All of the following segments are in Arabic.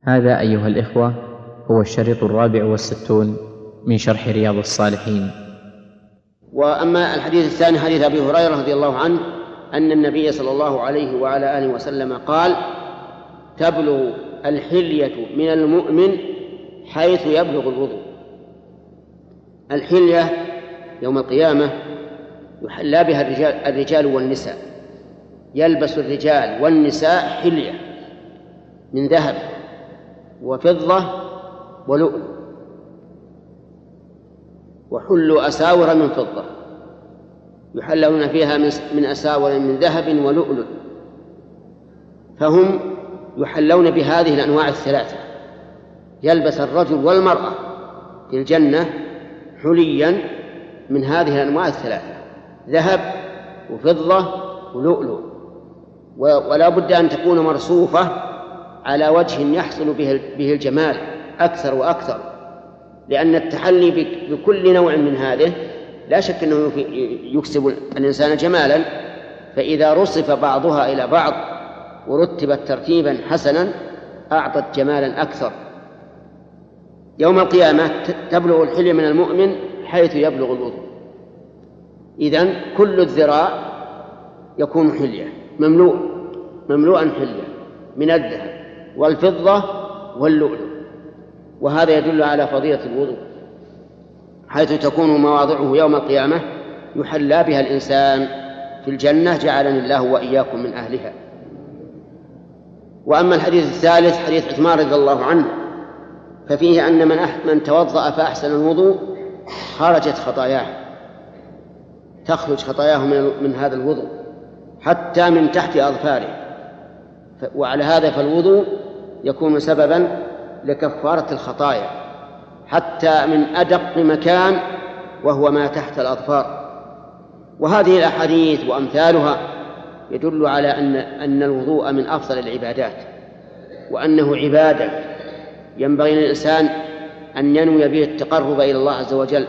هذا أيها الإخوة هو الشريط 64 من شرح رياض الصالحين. وأما الحديث الثاني حديث أبي هريرة رضي الله عنه أن النبي صلى الله عليه وعلى آله وسلم قال: تبلغ الحلية من المؤمن حيث يبلغ الوضوء. الحلية يوم القيامة يحلى بها الرجال والنساء، يلبس الرجال والنساء حلية من ذهب وفضة ولؤلؤ، وحلوا أساور من فضة، يحلون فيها من أساور من ذهب ولؤلؤ، فهم يحلون بهذه الأنواع الثلاثة. يلبس الرجل والمرأة في الجنة حليا من هذه الأنواع الثلاثة: ذهب وفضة ولؤلؤ، ولا بد أن تكون مرصوفة على وجه يحصل به الجمال أكثر وأكثر، لأن التحلي بكل نوع من هذه لا شك أنه يكسب الإنسان جمالا، فإذا رصف بعضها إلى بعض ورتبت ترتيبا حسنا أعطت جمالا أكثر. يوم القيامة تبلغ الحلية من المؤمن حيث يبلغ الوضوء. إذن كل الذراع يكون حلية، مملوءا حلية من الذهب والفضة واللؤلؤ، وهذا يدل على فضيلة الوضوء، حيث تكون مواضعه يوم القيامة يحلى بها الإنسان في الجنة، جعلني الله وإياكم من أهلها. وأما الحديث الثالث حديث عثمان رضي الله عنه ففيه أن من توضأ فأحسن الوضوء خرجت خطاياه، تخرج خطاياه من هذا الوضوء حتى من تحت أظفاره، وعلى هذا فالوضوء يكون سببا لكفارة الخطايا حتى من أدق مكان وهو ما تحت الأظفار. وهذه الأحاديث وأمثالها يدل على أن الوضوء من أفضل العبادات، وأنه عبادة ينبغي للإنسان أن ينوي به التقرب إلى الله عز وجل،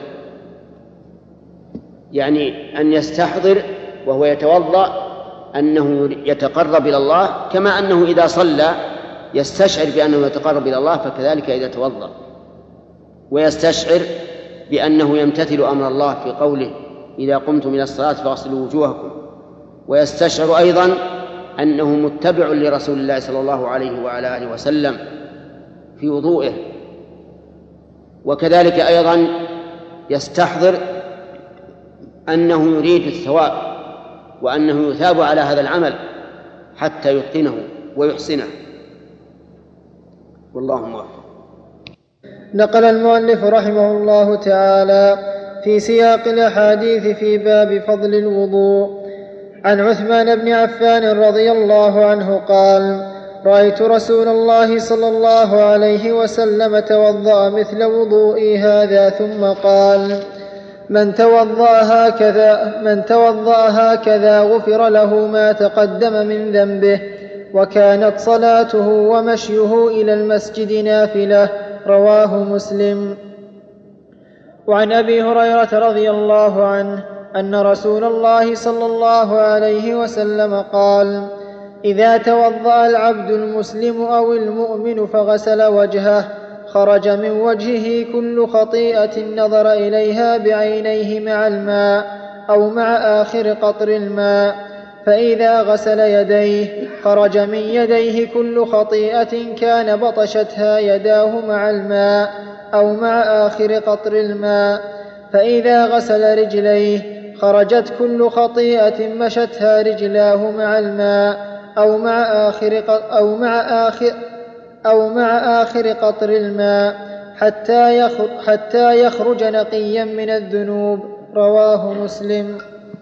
يعني أن يستحضر وهو يتوضأ أنه يتقرب إلى الله، كما أنه إذا صلى يستشعر بأنه يتقرب إلى الله، فكذلك إذا توضأ ويستشعر بأنه يمتثل أمر الله في قوله: إذا قمتم إلى الصلاة فاغسلوا وجوهكم، ويستشعر أيضا أنه متبع لرسول الله صلى الله عليه وعلى آله وسلم في وضوئه، وكذلك أيضا يستحضر أنه يريد الثواب وأنه يثاب على هذا العمل حتى يتقنه ويحسنه، والله موفق. نقل المؤلف رحمه الله تعالى في سياق الأحاديث في باب فضل الوضوء عن عثمان بن عفان رضي الله عنه قال: رأيت رسول الله صلى الله عليه وسلم توضأ مثل وضوئي هذا ثم قال: من توضأ هكذا غفر له ما تقدم من ذنبه، وكانت صلاته ومشيه إلى المسجد نافلة. رواه مسلم. وعن أبي هريرة رضي الله عنه أن رسول الله صلى الله عليه وسلم قال: إذا توضأ العبد المسلم أو المؤمن فغسل وجهه خرج من وجهه كل خطيئة نظر إليها بعينيه مع الماء أو مع آخر قطر الماء، فإذا غسل يديه خرج من يديه كل خطيئة كان بطشتها يداه مع الماء أو مع آخر قطر الماء، فإذا غسل رجليه خرجت كل خطيئة مشتها رجلاه مع الماء أو مع آخر قطر الماء حتى يخرج نقيا من الذنوب. رواه مسلم.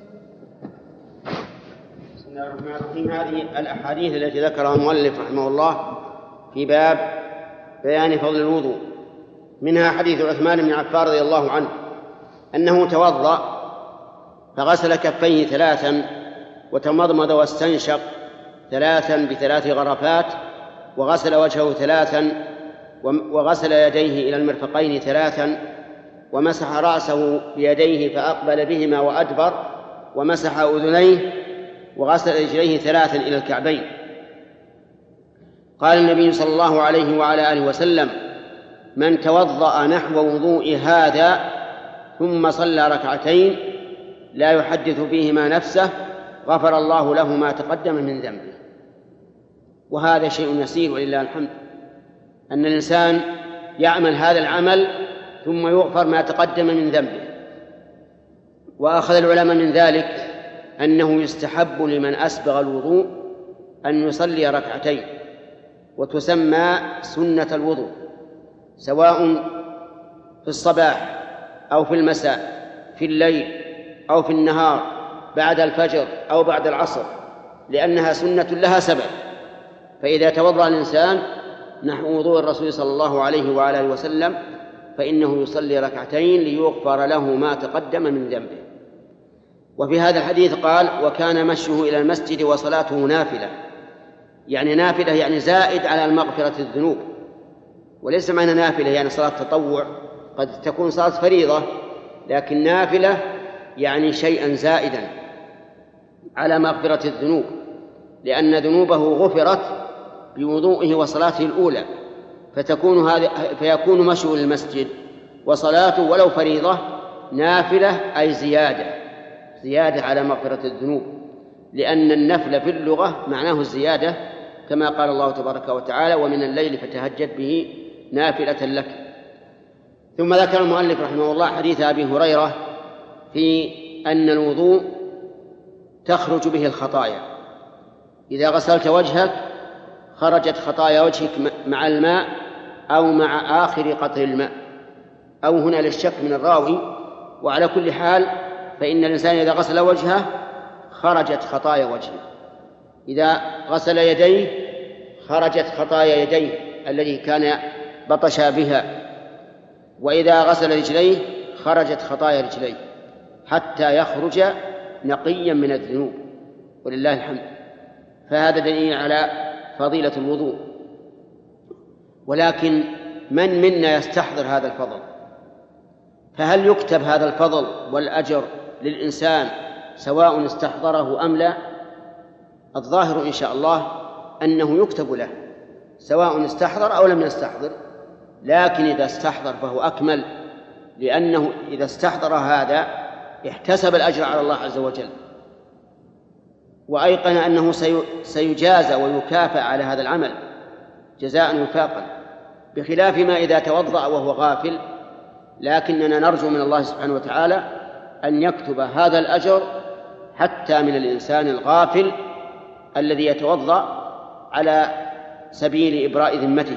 بسم الله الرحمن الرحيم. هذه الأحاديث التي ذكرها المؤلف رحمه الله في باب بيان فضل الوضوء، منها حديث عثمان بن عفان رضي الله عنه أنه توضأ فغسل كفيه 3 وتمضمض واستنشق 3 ب3 غرفات، وغسل وجهه 3 وغسل يديه إلى المرفقين 3 ومسح رأسه بيديه فأقبل بهما وأدبر، ومسح أذنيه وغسل رجليه 3 إلى الكعبين. قال النبي صلى الله عليه وعلى آله وسلم: من توضأ نحو وضوء هذا ثم صلى ركعتين لا يحدث فيهما نفسه غفر الله له ما تقدم من ذنبه. وهذا شيء يسير ولله الحمد، أن الإنسان يعمل هذا العمل ثم يغفر ما تقدم من ذنبه. وأخذ العلماء من ذلك أنه يستحب لمن أسبغ الوضوء أن يصلي ركعتين، وتسمى سنة الوضوء، سواء في الصباح أو في المساء، في الليل أو في النهار، بعد الفجر أو بعد العصر، لأنها سنة لها سبب. فإذا توضأ الإنسان نحو وضوء الرسول صلى الله عليه وعلى آله وسلم فإنه يصلي ركعتين ليغفر له ما تقدم من ذنبه. وفي هذا الحديث قال: وكان مشيه إلى المسجد وصلاته نافلة، يعني نافلة يعني زائد على المغفرة الذنوب، وليس معنى نافلة يعني صلاة تطوع، قد تكون صلاة فريضة، لكن نافلة يعني شيئا زائدا على مغفرة الذنوب، لأن ذنوبه غفرت بوضوئه وصلاته الأولى، فيكون مشيه للمسجد وصلاته ولو فريضة نافلة، أي زيادة على مغفرة الذنوب، لأن النفل في اللغة معناه الزيادة، كما قال الله تبارك وتعالى: ومن الليل فتهجد به نافلة لك. ثم ذكر المؤلف رحمه الله حديث أبي هريرة في أن الوضوء تخرج به الخطايا، إذا غسلت وجهك خرجت خطايا وجهك مع الماء أو مع آخر قطر الماء، أو هنا للشك من الراوي، وعلى كل حال فإن الإنسان إذا غسل وجهه خرجت خطايا وجهه، إذا غسل يديه خرجت خطايا يديه التي كان بطش بها، وإذا غسل رجليه خرجت خطايا رجليه، حتى يخرج نقيا من الذنوب، ولله الحمد. فهذا دليل على فضيلة الوضوء. ولكن من منا يستحضر هذا الفضل؟ فهل يكتب هذا الفضل والأجر للإنسان سواء استحضره أم لا؟ الظاهر إن شاء الله أنه يكتب له سواء استحضر أو لم يستحضر، لكن إذا استحضر فهو أكمل، لأنه إذا استحضر هذا احتسب الأجر على الله عز وجل، وأيقن أنه سيجازى ويكافأ على هذا العمل جزاء وفاقا، بخلاف ما إذا توضأ وهو غافل. لكننا نرجو من الله سبحانه وتعالى أن يكتب هذا الأجر حتى من الإنسان الغافل الذي يتوضأ على سبيل إبراء ذمته،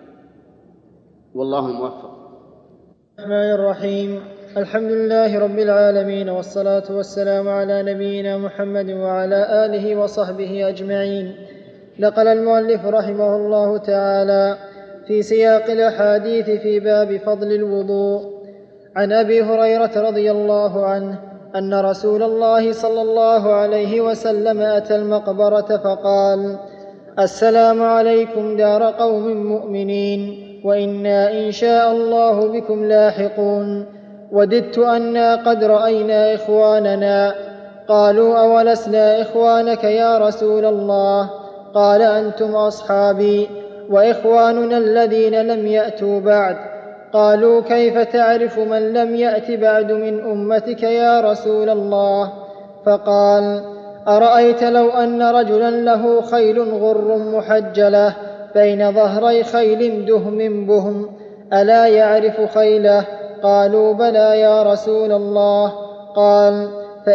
والله الموفق. الرحمن الرحيم. الحمد لله رب العالمين، والصلاة والسلام على نبينا محمد وعلى آله وصحبه أجمعين. نقل المؤلف رحمه الله تعالى في سياق الأحاديث في باب فضل الوضوء عن أبي هريرة رضي الله عنه أن رسول الله صلى الله عليه وسلم أتى المقبرة فقال: السلام عليكم دار قوم مؤمنين، وإنا إن شاء الله بكم لاحقون، وددت أنا قد رأينا إخواننا. قالوا: أولسنا إخوانك يا رسول الله؟ قال: أنتم أصحابي وإخواننا الذين لم يأتوا بعد. قالوا: كيف تعرف من لم يأت بعد من أمتك يا رسول الله؟ فقال: أرأيت لو أن رجلا له خيل غر محجلة بين ظهري خيل دهم بهم، ألا يعرف خيله؟ قالوا: بلى يا رسول الله. قال: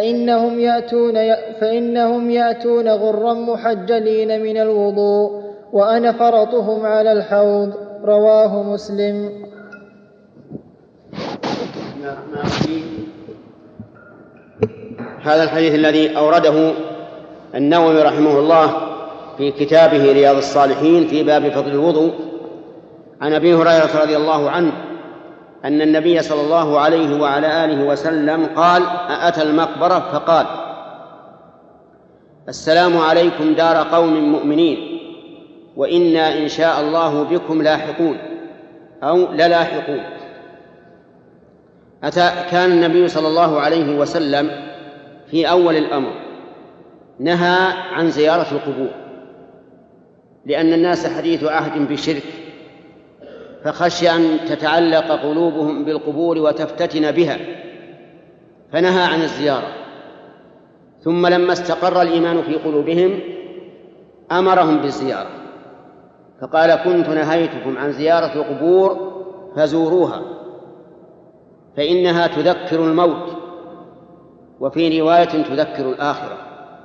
فإنهم يأتون غرا محجلين من الوضوء، وأنا فرطهم على الحوض. رواه مسلم. هذا الحديث الذي أورده النووي رحمه الله في كتابه رياض الصالحين في باب فضل الوضوء عن أبي هريرة رضي الله عنه أن النبي صلى الله عليه وعلى آله وسلم قال: أتى المقبرة فقال: السلام عليكم دار قوم مؤمنين، وإنا إن شاء الله بكم لاحقون أو للاحقون. كان النبي صلى الله عليه وسلم في أول الأمر نهى عن زيارة القبور، لأن الناس حديث عهد بشرك، فخشي أن تتعلق قلوبهم بالقبور وتفتتن بها، فنهى عن الزيارة. ثم لما استقر الإيمان في قلوبهم أمرهم بالزيارة، فقال: كنت نهيتكم عن زيارة القبور فزوروها فإنها تذكر الموت، وفي رواية تذكر الآخرة.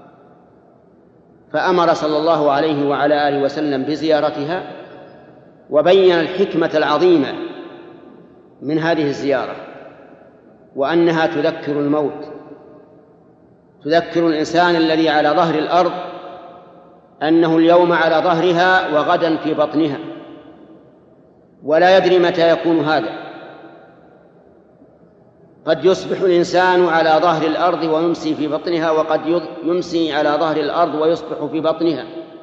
فأمر صلى الله عليه وعلى آله وسلم بزيارتها، وبين الحكمة العظيمة من هذه الزيارة، وأنها تذكر الموت، تذكر الإنسان الذي على ظهر الأرض أنه اليوم على ظهرها وغدا في بطنها، ولا يدري متى يكون هذا. قد يصبح الإنسان على ظهر الأرض ويمسي في بطنها، وقد يمسي على ظهر الأرض ويصبح في بطنها.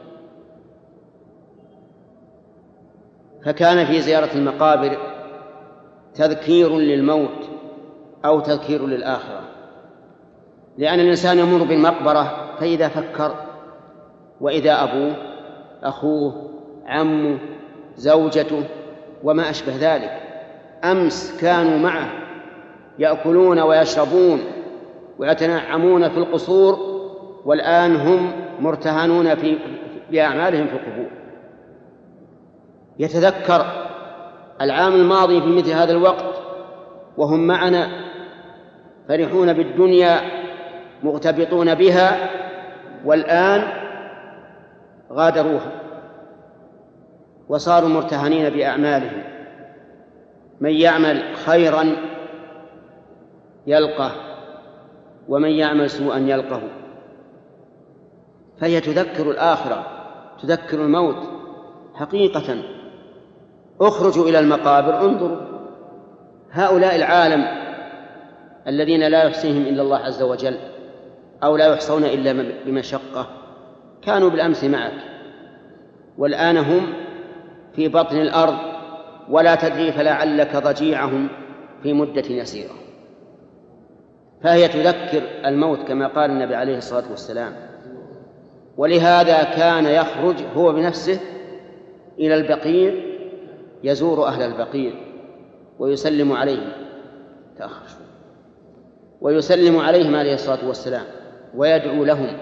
فكان في زيارة المقابر تذكير للموت أو تذكير للآخرة، لأن الإنسان يمر بالمقبرة فإذا فكر، وإذا أبوه، أخوه، عمه، زوجته وما أشبه ذلك أمس كانوا معه يأكلون ويشربون ويتنعمون في القصور، والآن هم مرتهنون بأعمالهم في القبور. يتذكر العام الماضي في مثل هذا الوقت وهم معنا فرحون بالدنيا مغتبطون بها، والآن غادروها وصاروا مرتهنين بأعمالهم. من يعمل خيرا يلقه، ومن يعمل سوءا يلقه. فهي تذكر الآخرة، تذكر الموت حقيقة. اخرجوا إلى المقابر، انظروا هؤلاء العالم الذين لا يحصيهم إلا الله عز وجل، أو لا يحصون إلا بمشقة، كانوا بالأمس معك، والآن هم في بطن الأرض ولا تدري فلعلك ضجيعهم في مدة يسيرة. فهي تذكر الموت كما قال النبي عليه الصلاة والسلام. ولهذا كان يخرج هو بنفسه إلى البقيع يزور أهل البقيع ويسلم عليهم، ويسلم عليهم عليه الصلاة والسلام ويدعو لهم.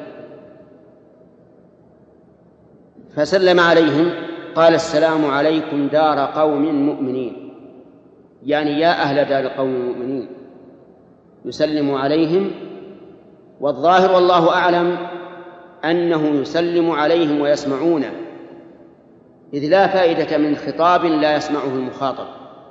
فسلم عليهم قال: السلام عليكم دار قوم مؤمنين، يعني يا أهل دار قوم مؤمنين. يسلم عليهم، والظاهر والله أعلم أنه يسلم عليهم ويسمعونه، إذ لا فائدة من خطاب لا يسمعه المخاطب،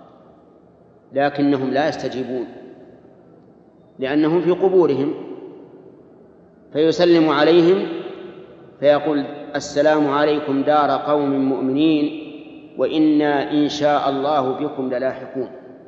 لكنهم لا يستجيبون لأنهم في قبورهم. فيسلم عليهم فيقول: السلام عليكم دار قوم مؤمنين وإنا إن شاء الله بكم للاحقون.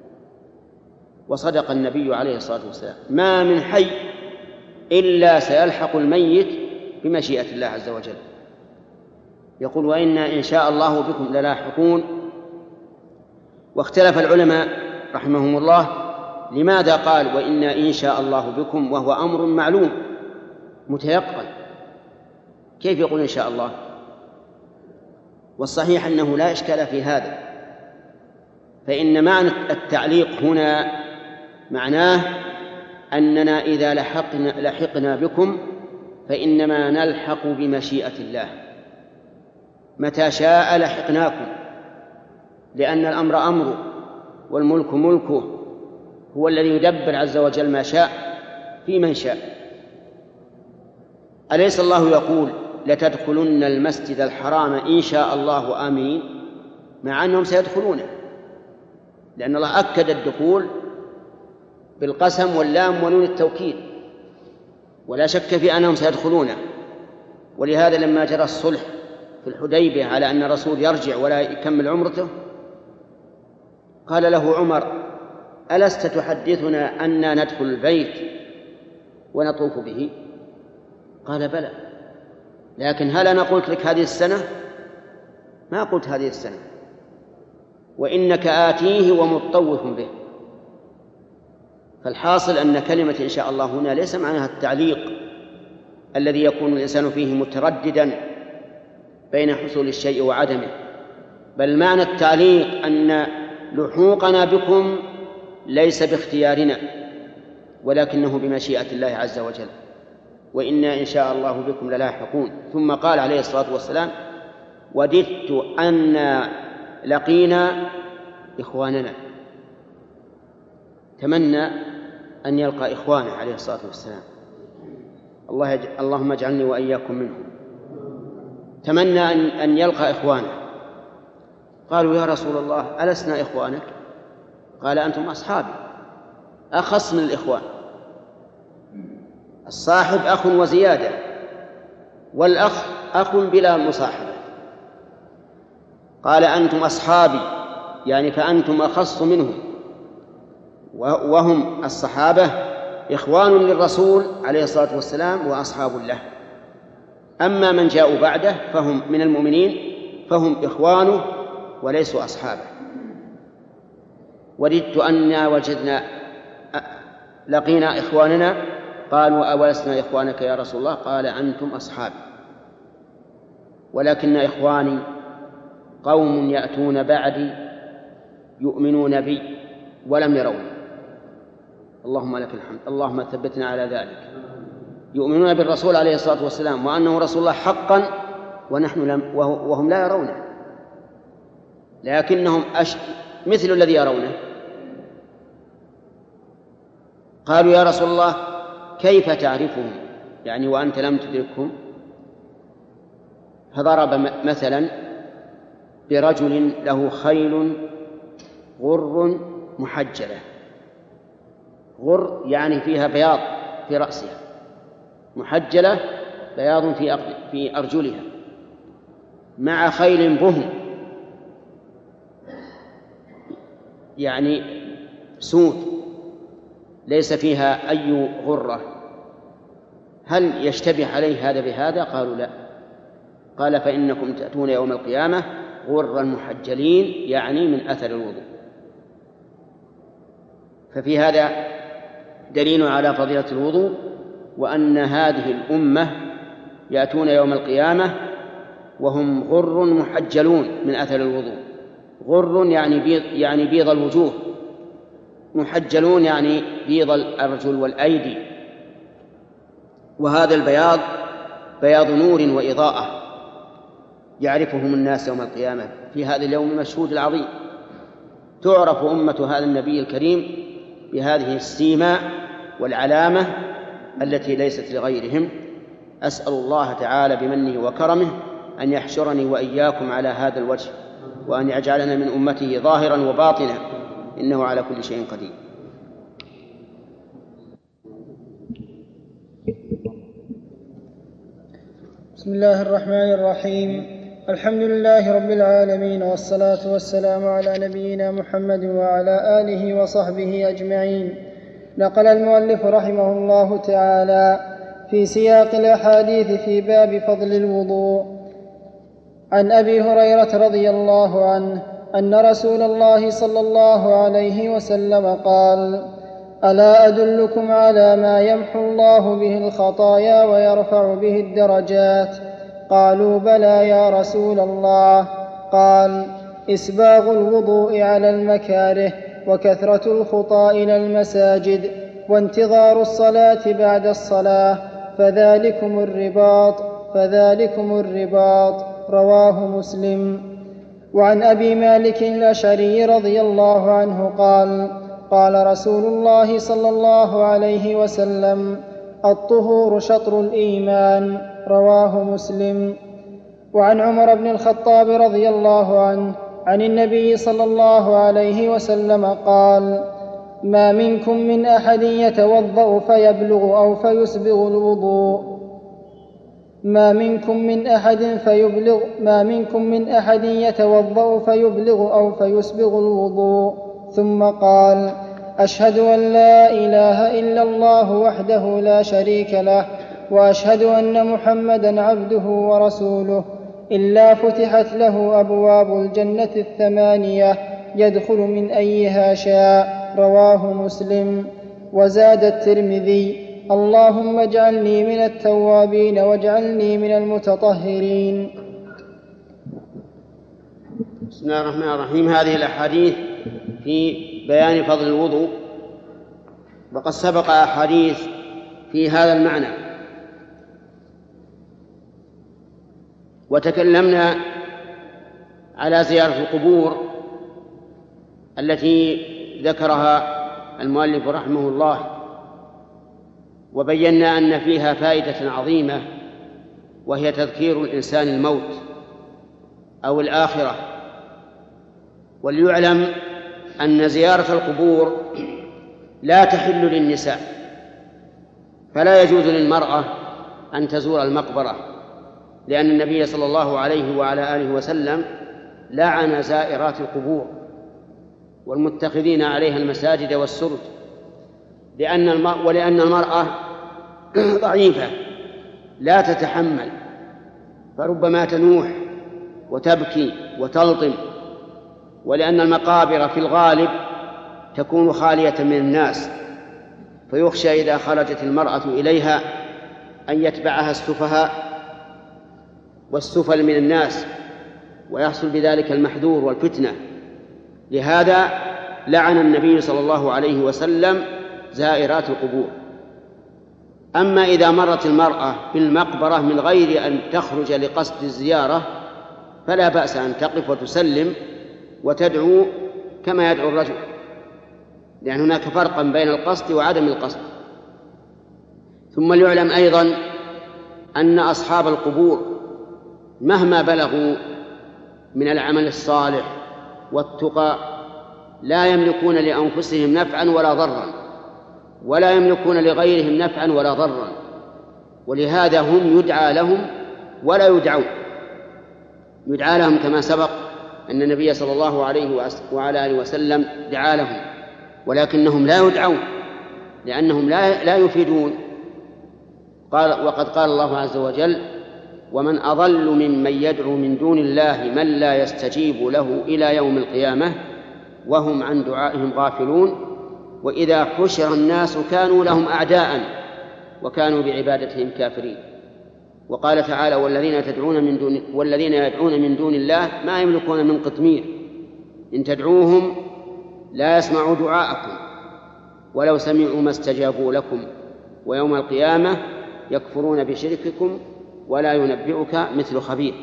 وصدق النبي عليه الصلاة والسلام: ما من حي إلا سيلحق الميت بمشيئة الله عز وجل. يقول: وإنا إن شاء الله بكم للاحقون. واختلف العلماء رحمهم الله لماذا قال وإنا إن شاء الله بكم وهو أمر معلوم متيقن، كيف يقول إن شاء الله؟ والصحيح أنه لا إشكال في هذا، فإن معنى التعليق هنا معناه أننا إذا لحقنا بكم فإنما نلحق بمشيئة الله، متى شاء لحقناكم، لأن الأمر أمره والملك ملكه، هو الذي يدبر عز وجل ما شاء في من شاء. أليس الله يقول: لتدخلن المسجد الحرام إن شاء الله آمين، مع أنهم سيدخلونه، لأن الله أكد الدخول بالقسم واللام ونون التوكيد، ولا شك في أنهم سيدخلونه. ولهذا لما جرى الصلح في الحديبية على أن الرسول يرجع ولا يكمل عمرته، قال له عمر: ألست تحدثنا أننا ندخل البيت ونطوف به؟ قال: بلى، لكن هل أنا قلت لك هذه السنة؟ ما قلت هذه السنة، وإنك آتيه ومطوف به. فالحاصل أن كلمة إن شاء الله هنا ليس معناها التعليق الذي يكون الإنسان فيه مترددا بين حصول الشيء وعدمه، بل معنى التعليق أن لحوقنا بكم ليس باختيارنا ولكنه بمشيئة الله عز وجل، وإنا إن شاء الله بكم للاحقون. ثم قال عليه الصلاة والسلام: وددت أن لقينا إخواننا. تمنى أن يلقى إخوانه عليه الصلاة والسلام. اللهم اجعلني وإياكم منهم. تمنى أن يلقى إخوانه. قالوا: يا رسول الله ألسنا إخوانك؟ قال: أنتم أصحابي. أخص من الإخوان. الصاحب أخ وزيادة، والأخ أخ بلا مصاحبة. قال: أنتم أصحابي، يعني فأنتم أخص منهم، وهم الصحابة إخوان للرسول عليه الصلاة والسلام وأصحاب له. أما من جاءوا بعده فهم من المؤمنين فهم إخوانه وليسوا أصحابه. وددت أننا وجدنا لقينا إخواننا. قالوا: أولسنا إخوانك يا رسول الله؟ قال: أنتم أصحابي، ولكن إخواني قوم يأتون بعدي يؤمنون بي ولم يروني. اللهم لك الحمد، اللهم ثبتنا على ذلك. يؤمنون بالرسول عليه الصلاة والسلام وأنه رسول الله حقا وهم لا يرونه، لكنهم مثل الذي يرونه. قالوا: يا رسول الله كيف تعرفهم يعني وأنت لم تدركهم؟ فضرب مثلا برجل له خيل غر محجلة. غر يعني فيها بياض في رأسها، محجلة بياض في أرجلها، مع خيل بهم يعني سود ليس فيها أي غرة. هل يشتبه عليه هذا بهذا؟ قالوا: لا. قال: فإنكم تأتون يوم القيامة غرا محجلين، يعني من أثر الوضوء. ففي هذا دليل على فضيلة الوضوء، وأن هذه الأمة يأتون يوم القيامة وهم غر محجلون من أثر الوضوء. غر يعني بيض الوجوه، محجلون يعني بيض الأرجل والأيدي. وهذا البياض بياض نور وإضاءة يعرفهم الناس يوم القيامة في هذا اليوم المشهود العظيم. تعرف أمة هذا النبي الكريم بهذه السيماء والعلامة التي ليست لغيرهم. أسأل الله تعالى بمنه وكرمه أن يحشرني وإياكم على هذا الوجه، وأن يجعلنا من أمته ظاهرا وباطنا، إنه على كل شيء قدير. بسم الله الرحمن الرحيم. الحمد لله رب العالمين، والصلاة والسلام على نبينا محمد وعلى آله وصحبه أجمعين. نقل المؤلف رحمه الله تعالى في سياق الأحاديث في باب فضل الوضوء عن أبي هريرة رضي الله عنه أن رسول الله صلى الله عليه وسلم قال: ألا أدلكم على ما يمحو الله به الخطايا ويرفع به الدرجات؟ قالوا: بلى يا رسول الله. قال: إسباغ الوضوء على المكاره، وكثرة الخطى إلى المساجد، وانتظار الصلاة بعد الصلاة، فذلكم الرباط. رواه مسلم. وعن أبي مالك الأشعري رضي الله عنه قال: قال رسول الله صلى الله عليه وسلم: الطهور شطر الإيمان. رواه مسلم. وعن عمر بن الخطاب رضي الله عنه عن النبي صلى الله عليه وسلم قال: ما منكم من أحد يتوضأ فيبلغ أو فيسبغ الوضوء ما منكم من أحد يتوضأ فيبلغ أو فيسبغ الوضوء. ثم قال: أشهد أن لا إله إلا الله وحده لا شريك له، وأشهد أن محمدا عبده ورسوله، إلا فتحت له أبواب الجنة 8 يدخل من أيها شاء. رواه مسلم. وزاد الترمذي: اللهم اجعلني من التوابين واجعلني من المتطهرين. بسم الله الرحمن الرحيم. هذه الأحاديث في بيان فضل الوضوء، وقد سبق أحاديث في هذا المعنى، وتكلمنا على زيارة القبور التي ذكرها المؤلف رحمه الله، وبينا أن فيها فائدة عظيمة، وهي تذكير الإنسان الموت أو الآخرة. وليعلم أن زيارة القبور لا تحل للنساء، فلا يجوز للمرأة أن تزور المقبرة، لأن النبي صلى الله عليه وعلى آله وسلم لعن زائرات القبور والمتخذين عليها المساجد والسرج، ولأن المرأة ضعيفة لا تتحمل، فربما تنوح وتبكي وتلطم، ولأن المقابر في الغالب تكون خالية من الناس، فيخشى إذا خرجت المرأة إليها أن يتبعها السفهاء والسفل من الناس، ويحصل بذلك المحذور والفتنة. لهذا لعن النبي صلى الله عليه وسلم زائرات القبور. أما إذا مرت المرأة بالمقبرة من غير أن تخرج لقصد الزيارة فلا بأس أن تقف وتسلم وتدعو كما يدعو الرجل، لأن هناك فرقا بين القصد وعدم القصد. ثم ليعلم أيضا أن أصحاب القبور مهما بلغوا من العمل الصالح والتقى لا يملكون لأنفسهم نفعا ولا ضرا، ولا يملكون لغيرهم نفعا ولا ضرا، ولهذا هم يدعى لهم ولا يدعون. يدعى لهم كما سبق أن النبي صلى الله عليه وعلى آله وسلم دعا لهم، ولكنهم لا يدعون لأنهم لا يفيدون. وقد قال الله عز وجل: ومن أضل ممن يدعو من دون الله من لا يستجيب له إلى يوم القيامة وهم عن دعائهم غافلون وإذا حشر الناس كانوا لهم أعداء وكانوا بعبادتهم كافرين. وقال تعالى: والذين يدعون من دون الله ما يملكون من قطمير إن تدعوهم لا يسمعوا دعاءكم ولو سمعوا ما استجابوا لكم ويوم القيامة يكفرون بشرككم ولا ينبئك مثل خبير.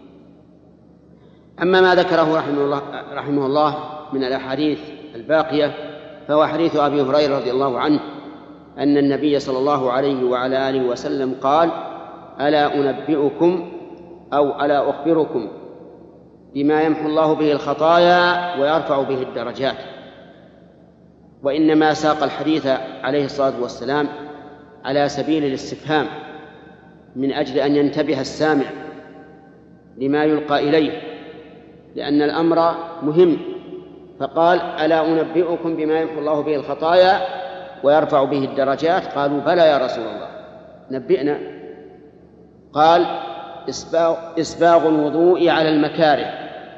أما ما ذكره رحمه الله من الأحاديث الباقية فهو حديث أبي هريرة رضي الله عنه أن النبي صلى الله عليه وعلى آله وسلم قال: ألا أنبئكم أو ألا أخبركم بما يمحو الله به الخطايا ويرفع به الدرجات. وإنما ساق الحديث عليه الصلاة والسلام على سبيل الاستفهام من أجل أن ينتبه السامع لما يلقى إليه، لأن الأمر مهم، فقال: ألا أنبئكم بما يمحو الله به الخطايا ويرفع به الدرجات؟ قالوا: بلى يا رسول الله، نبئنا. قال: إسباغ الوضوء على المكاره،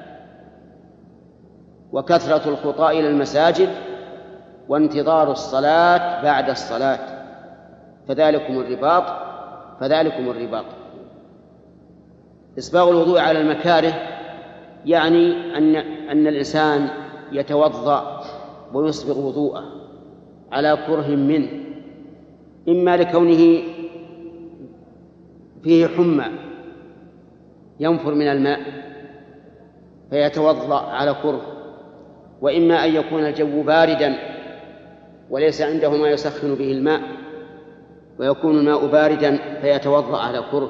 وكثرة الخطى إلى المساجد، وانتظار الصلاة بعد الصلاة، فذلكم الرباط. إسباغ الوضوء على المكاره يعني أن الإنسان يتوضأ ويسبغ وضوءه على كره منه، إما لكونه فيه حمى ينفر من الماء فيتوضأ على كره، وإما أن يكون الجو باردا وليس عنده ما يسخن به الماء ويكون الماء باردا فيتوضأ على كره،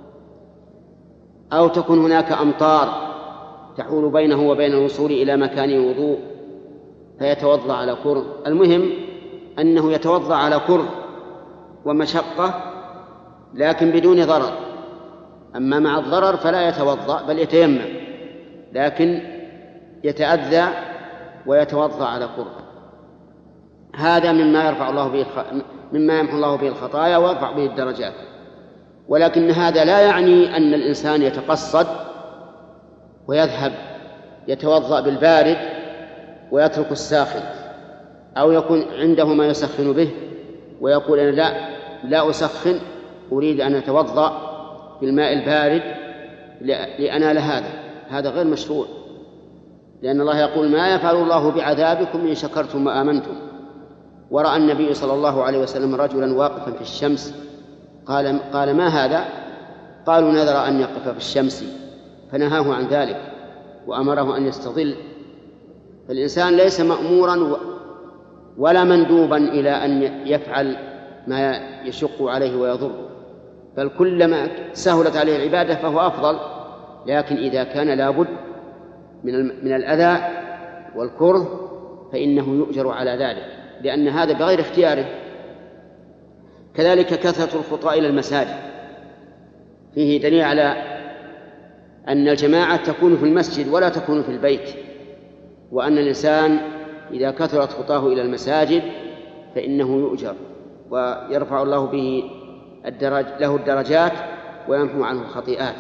أو تكون هناك أمطار تحول بينه وبين الوصول إلى مكان الوضوء فيتوضأ على كره. المهم أنه يتوضأ على كره ومشقة لكن بدون ضرر. أما مع الضرر فلا يتوضأ بل يتيمم، لكن يتأذى ويتوضأ على كره. هذا مما يمحو الله به الخطايا ويرفع به الدرجات. ولكن هذا لا يعني أن الإنسان يتقصد ويذهب يتوضأ بالبارد ويترك الساخن، أو يكون عنده ما يسخن به ويقول: أنا لا أسخن، أريد أن أتوضأ بالماء البارد لأنال هذا غير مشروع. لأن الله يقول ما يفعل الله بعذابكم إن شكرتم وآمنتم. ورأى النبي صلى الله عليه وسلم رجلا واقفا في الشمس قال ما هذا؟ قالوا نذر أن يقف في الشمس، فنهاه عن ذلك وأمره أن يستظل. فالإنسان ليس مأمورا ولا مندوبا إلى أن يفعل ما يشق عليه ويضره، بل كلما سهلت عليه العبادة فهو أفضل. لكن إذا كان لابد من الأذى والكره فإنه يؤجر على ذلك، لأن هذا بغير اختياره. كذلك كثرة الخطى إلى المساجد فيه دليل على أن الجماعة تكون في المسجد ولا تكون في البيت، وأن الإنسان إذا كثرت خطاه إلى المساجد فإنه يؤجر ويرفع الله به له الدرجات ويمحو عنه الخطيئات.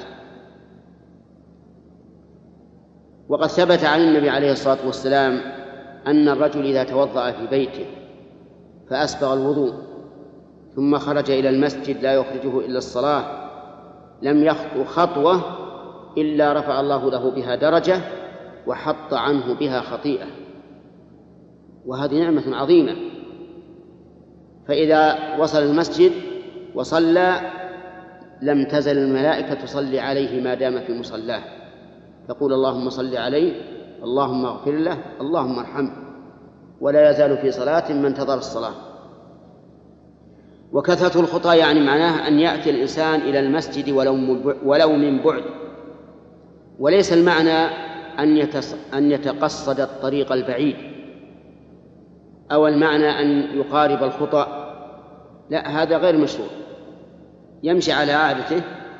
وقد ثبت عن النبي عليه الصلاة والسلام أن الرجل إذا توضأ في بيته فأسبغ الوضوء ثم خرج إلى المسجد لا يخرجه إلا الصلاة لم يخطو خطوة إلا رفع الله له بها درجة وحط عنه بها خطيئة، وهذه نعمة عظيمة. فإذا وصل المسجد وصلى لم تزل الملائكة تصلي عليه ما دام في مصلاه، تقول اللهم صل عليه، اللهم اغفر له، اللهم ارحمه، ولا يزال في صلاة ما انتظر الصلاة. وكثرة الخطى يعني معناه أن يأتي الإنسان إلى المسجد ولو من بعد، وليس المعنى أن يتقصد الطريق البعيد أو المعنى أن يقارب الخطى، لا، هذا غير مشروع، يمشي على عادته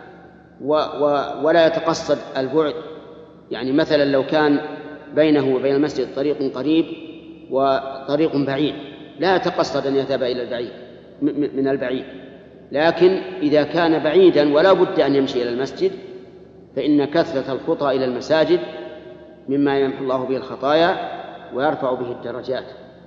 ولا يتقصد البعد. يعني مثلا لو كان بينه وبين المسجد طريق قريب وطريق بعيد لا يتقصد أن يذهب إلى البعيد من البعيد، لكن إذا كان بعيدا ولا بد أن يمشي إلى المسجد فإن كثرة الخطى إلى المساجد مما يمحو الله به الخطايا ويرفع به الدرجات.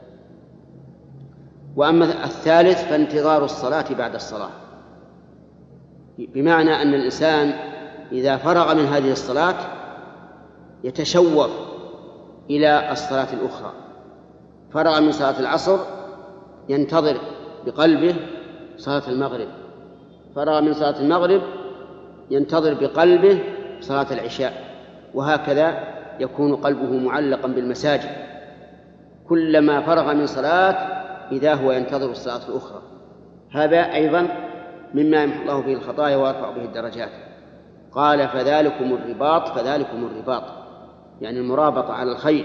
وأما الثالث فانتظار الصلاة بعد الصلاة، بمعنى أن الإنسان إذا فرغ من هذه الصلاة يتشوف إلى الصلاة الأخرى. فرغ من صلاة العصر ينتظر بقلبه صلاة المغرب، فرغ من صلاة المغرب ينتظر بقلبه صلاة العشاء، وهكذا يكون قلبه معلقا بالمساجد. كلما فرغ من صلاة إذا هو ينتظر الصلاة الأخرى. هذا أيضا مما يمحو الله به الخطايا ويرفع به الدرجات. قال فذلكم الرباط يعني المرابطة على الخير،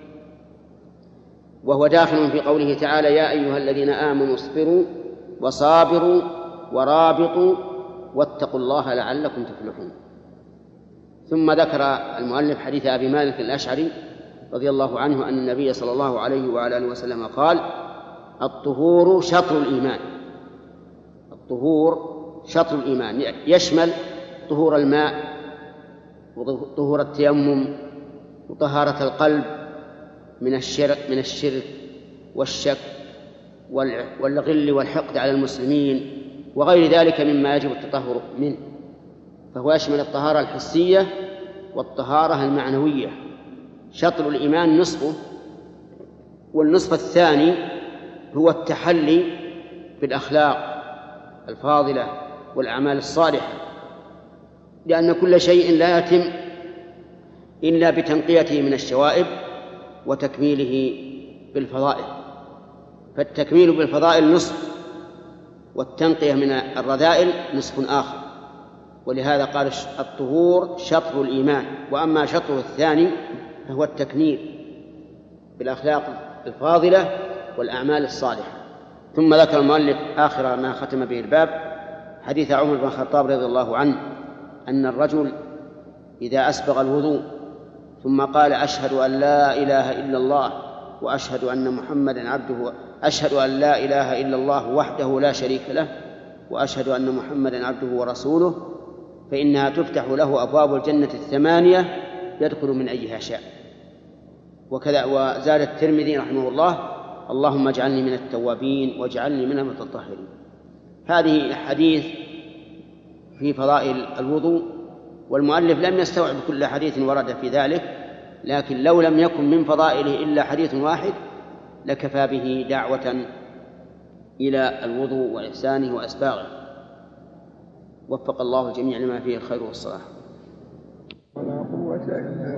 وهو داخل في قوله تعالى يا أيها الذين آمنوا اصبروا وصابروا ورابطوا واتقوا الله لعلكم تفلحون. ثم ذكر المؤلف حديث أبي مالك الأشعري رضي الله عنه أن النبي صلى الله عليه وعلى آله وسلم قال الطهور شطر الإيمان. الطهور شطر الإيمان يشمل طهور الماء وطهور التيمم وطهارة القلب من الشرك والشك والغل والحقد على المسلمين وغير ذلك مما يجب التطهر منه. فهو يشمل الطهارة الحسية والطهارة المعنوية. شطر الإيمان نصفه، والنصف الثاني هو التحلي بالأخلاق الفاضلة والأعمال الصالحة، لأن كل شيء لا يتم إلا بتنقيته من الشوائب وتكميله بالفضائل. فالتكميل بالفضائل نصف، والتنقية من الرذائل نصف آخر. ولهذا قال الطهور شطر الإيمان، وأما شطره الثاني فهو التكميل بالأخلاق الفاضلة والأعمال الصالحة. ثم ذكر المؤلف آخر ما ختم به الباب حديث عمر بن الخطاب رضي الله عنه أن الرجل إذا أسبغ الوضوء ثم قال أشهد أن لا إله إلا الله وأشهد أن محمدا عبده، أشهد أن لا إله إلا الله وحده لا شريك له وأشهد أن محمدا عبده ورسوله، فإنها تفتح له أبواب الجنة 8 يدخل من أيها شاء. وكذا وزاد الترمذي رحمه الله اللهم اجعلني من التوابين واجعلني من المتطهرين. هذه حديث في فضائل الوضوء، والمؤلف لم يستوعب كل حديث ورد في ذلك، لكن لو لم يكن من فضائله إلا حديث واحد لكفى به دعوة إلى الوضوء وإحسانه وأسباغه. وفق الله الجميع لما فيه الخير والصلاح. ولا قوة إلا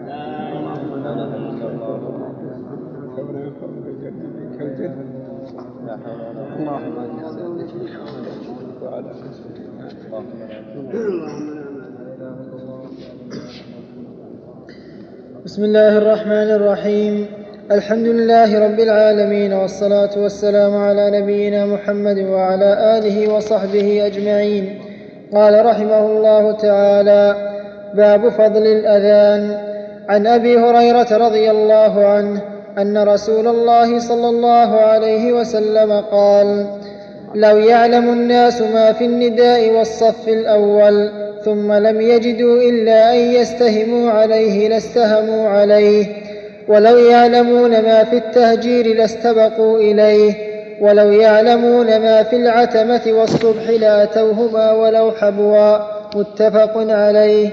بسم الله الرحمن الرحيم. الحمد لله رب العالمين، والصلاة والسلام على نبينا محمد وعلى آله وصحبه أجمعين. قال رحمه الله تعالى: باب فضل الأذان. عن أبي هريرة رضي الله عنه أن رسول الله صلى الله عليه وسلم قال: لو يعلم الناس ما في النداء والصف الأول ثم لم يجدوا إلا أن يستهموا عليه لاستهموا عليه، ولو يعلمون ما في التهجير لاستبقوا إليه، ولو يعلمون ما في العتمة والصبح لأتوهما ولو حبوا. متفق عليه.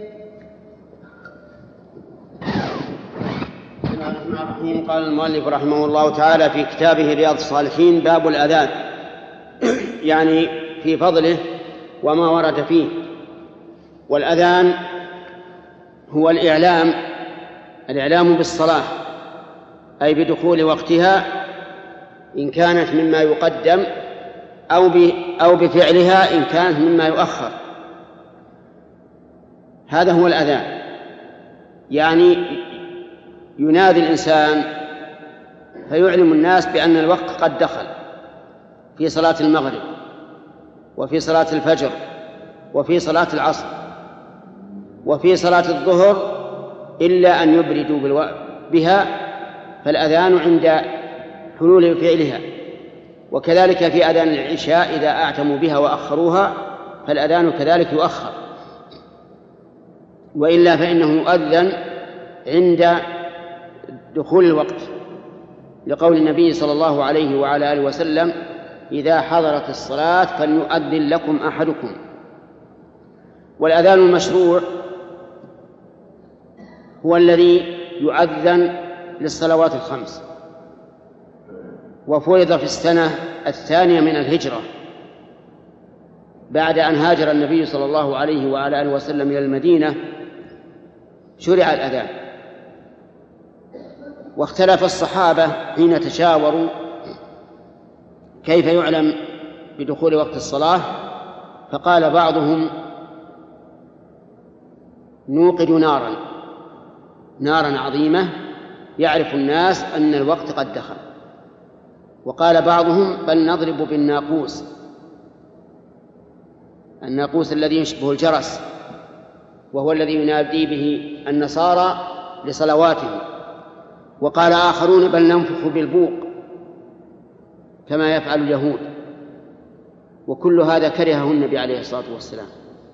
بسم الله الرحمن الرحيم. قال المؤلف رحمه الله تعالى في كتابه رياض الصالحين: باب الأذان، يعني في فضله وما ورد فيه. والأذان هو الإعلام بالصلاة، أي بدخول وقتها إن كانت مما يقدم أو بفعلها إن كانت مما يؤخر. هذا هو الأذان، يعني ينادي الإنسان فيعلم الناس بأن الوقت قد دخل، في صلاة المغرب وفي صلاة الفجر وفي صلاة العصر وفي صلاة الظهر، إلا أن يبردوا بها، فالأذان عند حلول فعلها. وكذلك في أذان العشاء إذا أعتموا بها وأخروها فالأذان كذلك يؤخر، وإلا فإنه يؤذن عند دخول الوقت، لقول النبي صلى الله عليه وعلى آله وسلم: إذا حضرت الصلاة فليؤذن لكم أحدكم. والأذان المشروع هو الذي يؤذن للصلوات الخمس، وفرض في السنة الثانية من الهجرة بعد أن هاجر النبي صلى الله عليه وعلى آله وسلم إلى المدينة. شرع الأذان، واختلف الصحابة حين تشاوروا كيف يعلم بدخول وقت الصلاة، فقال بعضهم: نوقد نارا عظيمة يعرف الناس أن الوقت قد دخل. وقال بعضهم: بل نضرب بالناقوس، الناقوس الذي يشبه الجرس، وهو الذي ينادي به النصارى لصلواتهم. وقال آخرون: بل ننفخ بالبوق كما يفعل اليهود. وكل هذا كرهه النبي عليه الصلاة والسلام.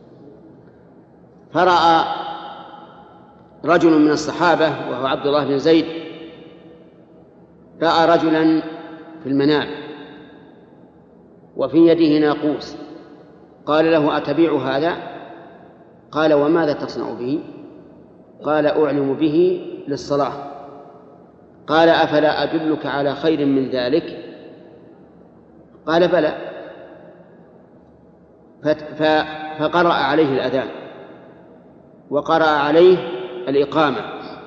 فرأى رجل من الصحابة وهو عبد الله بن زيد، رأى رجلا في المنام وفي يده ناقوس، قال له: أتبيع هذا؟ قال: وماذا تصنع به؟ قال: أعلم به للصلاة. قال: أفلا أدلك على خير من ذلك؟ قال: بلى. فقرأ عليه الأذان وقرأ عليه الإقامة.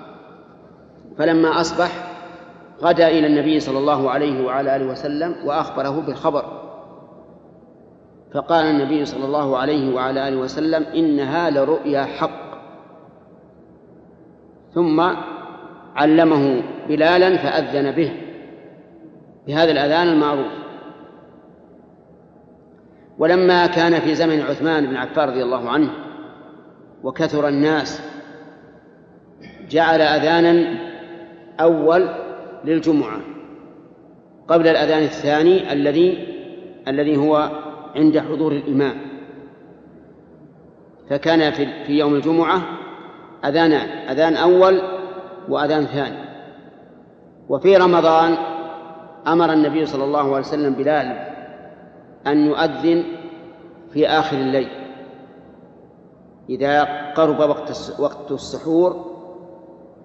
فلما أصبح غدا إلى النبي صلى الله عليه وعلى آله وسلم وأخبره بالخبر، فقال النبي صلى الله عليه وعلى آله وسلم: إنها لرؤيا حق. ثم علمه بلالا فأذن به بهذا الأذان المعروف. ولما كان في زمن عثمان بن عفان رضي الله عنه وكثر الناس، جعل أذانا أول للجمعة قبل الأذان الثاني الذي هو عند حضور الإمام. فكان في يوم الجمعة أذانان: أذان أول وأذان ثاني. وفي رمضان أمر النبي صلى الله عليه وسلم بلال أن يؤذن في آخر الليل إذا قرب وقت السحور،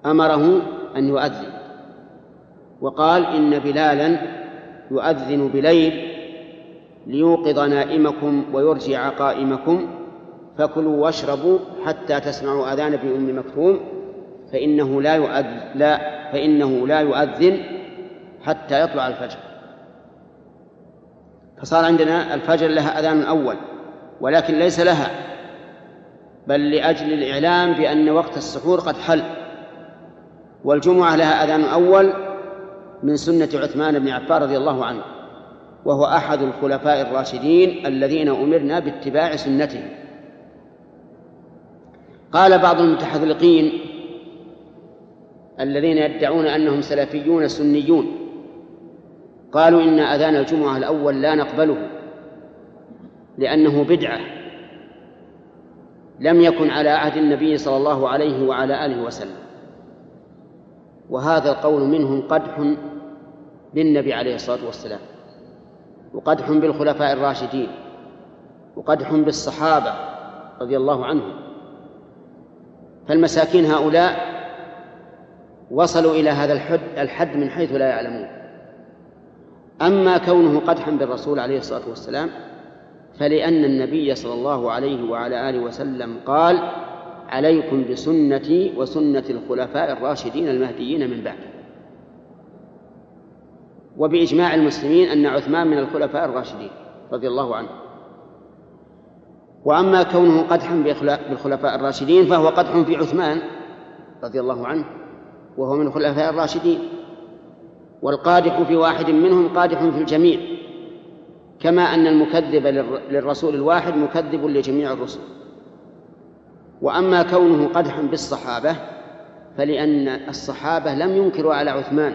أمره أن يؤذن، وقال إن بلالا يؤذن بليل ليوقظ نائمكم ويرجع قائمكم، فكلوا واشربوا حتى تسمعوا أذان ابن أم مكتوم فإنه لا يؤذن حتى يطلع الفجر. فصار عندنا الفجر لها أذان أول، ولكن ليس لها، بل لأجل الإعلام بأن وقت السحور قد حل. والجمعة لها أذان أول من سنة عثمان بن عفان رضي الله عنه، وهو أحد الخلفاء الراشدين الذين أمرنا باتباع سنته. قال بعض المتحذلقين الذين يدعون أنهم سلفيون سنيون، قالوا إن أذان الجمعة الأول لا نقبله لأنه بدعة لم يكن على عهد النبي صلى الله عليه وعلى آله وسلم. وهذا القول منهم قدح بالنبي عليه الصلاة والسلام، وقدح بالخلفاء الراشدين، وقدح بالصحابة رضي الله عنهم. فالمساكين هؤلاء وصلوا إلى هذا الحد من حيث لا يعلمون. أما كونه قدحا بالرسول عليه الصلاة والسلام فلأن النبي صلى الله عليه وعلى آله وسلم قال: عليكم بسنتي وسنة الخلفاء الراشدين المهديين من بعد. وبإجماع المسلمين أن عثمان من الخلفاء الراشدين رضي الله عنه. وأما كونه قدحا بالخلفاء الراشدين فهو قدح في عثمان رضي الله عنه، وهو من الخلفاء الراشدين، والقادح في واحد منهم قادح في الجميع، كما أن المكذب للرسول الواحد مكذب لجميع الرسل. وأما كونه قدحا بالصحابة فلأن الصحابة لم ينكروا على عثمان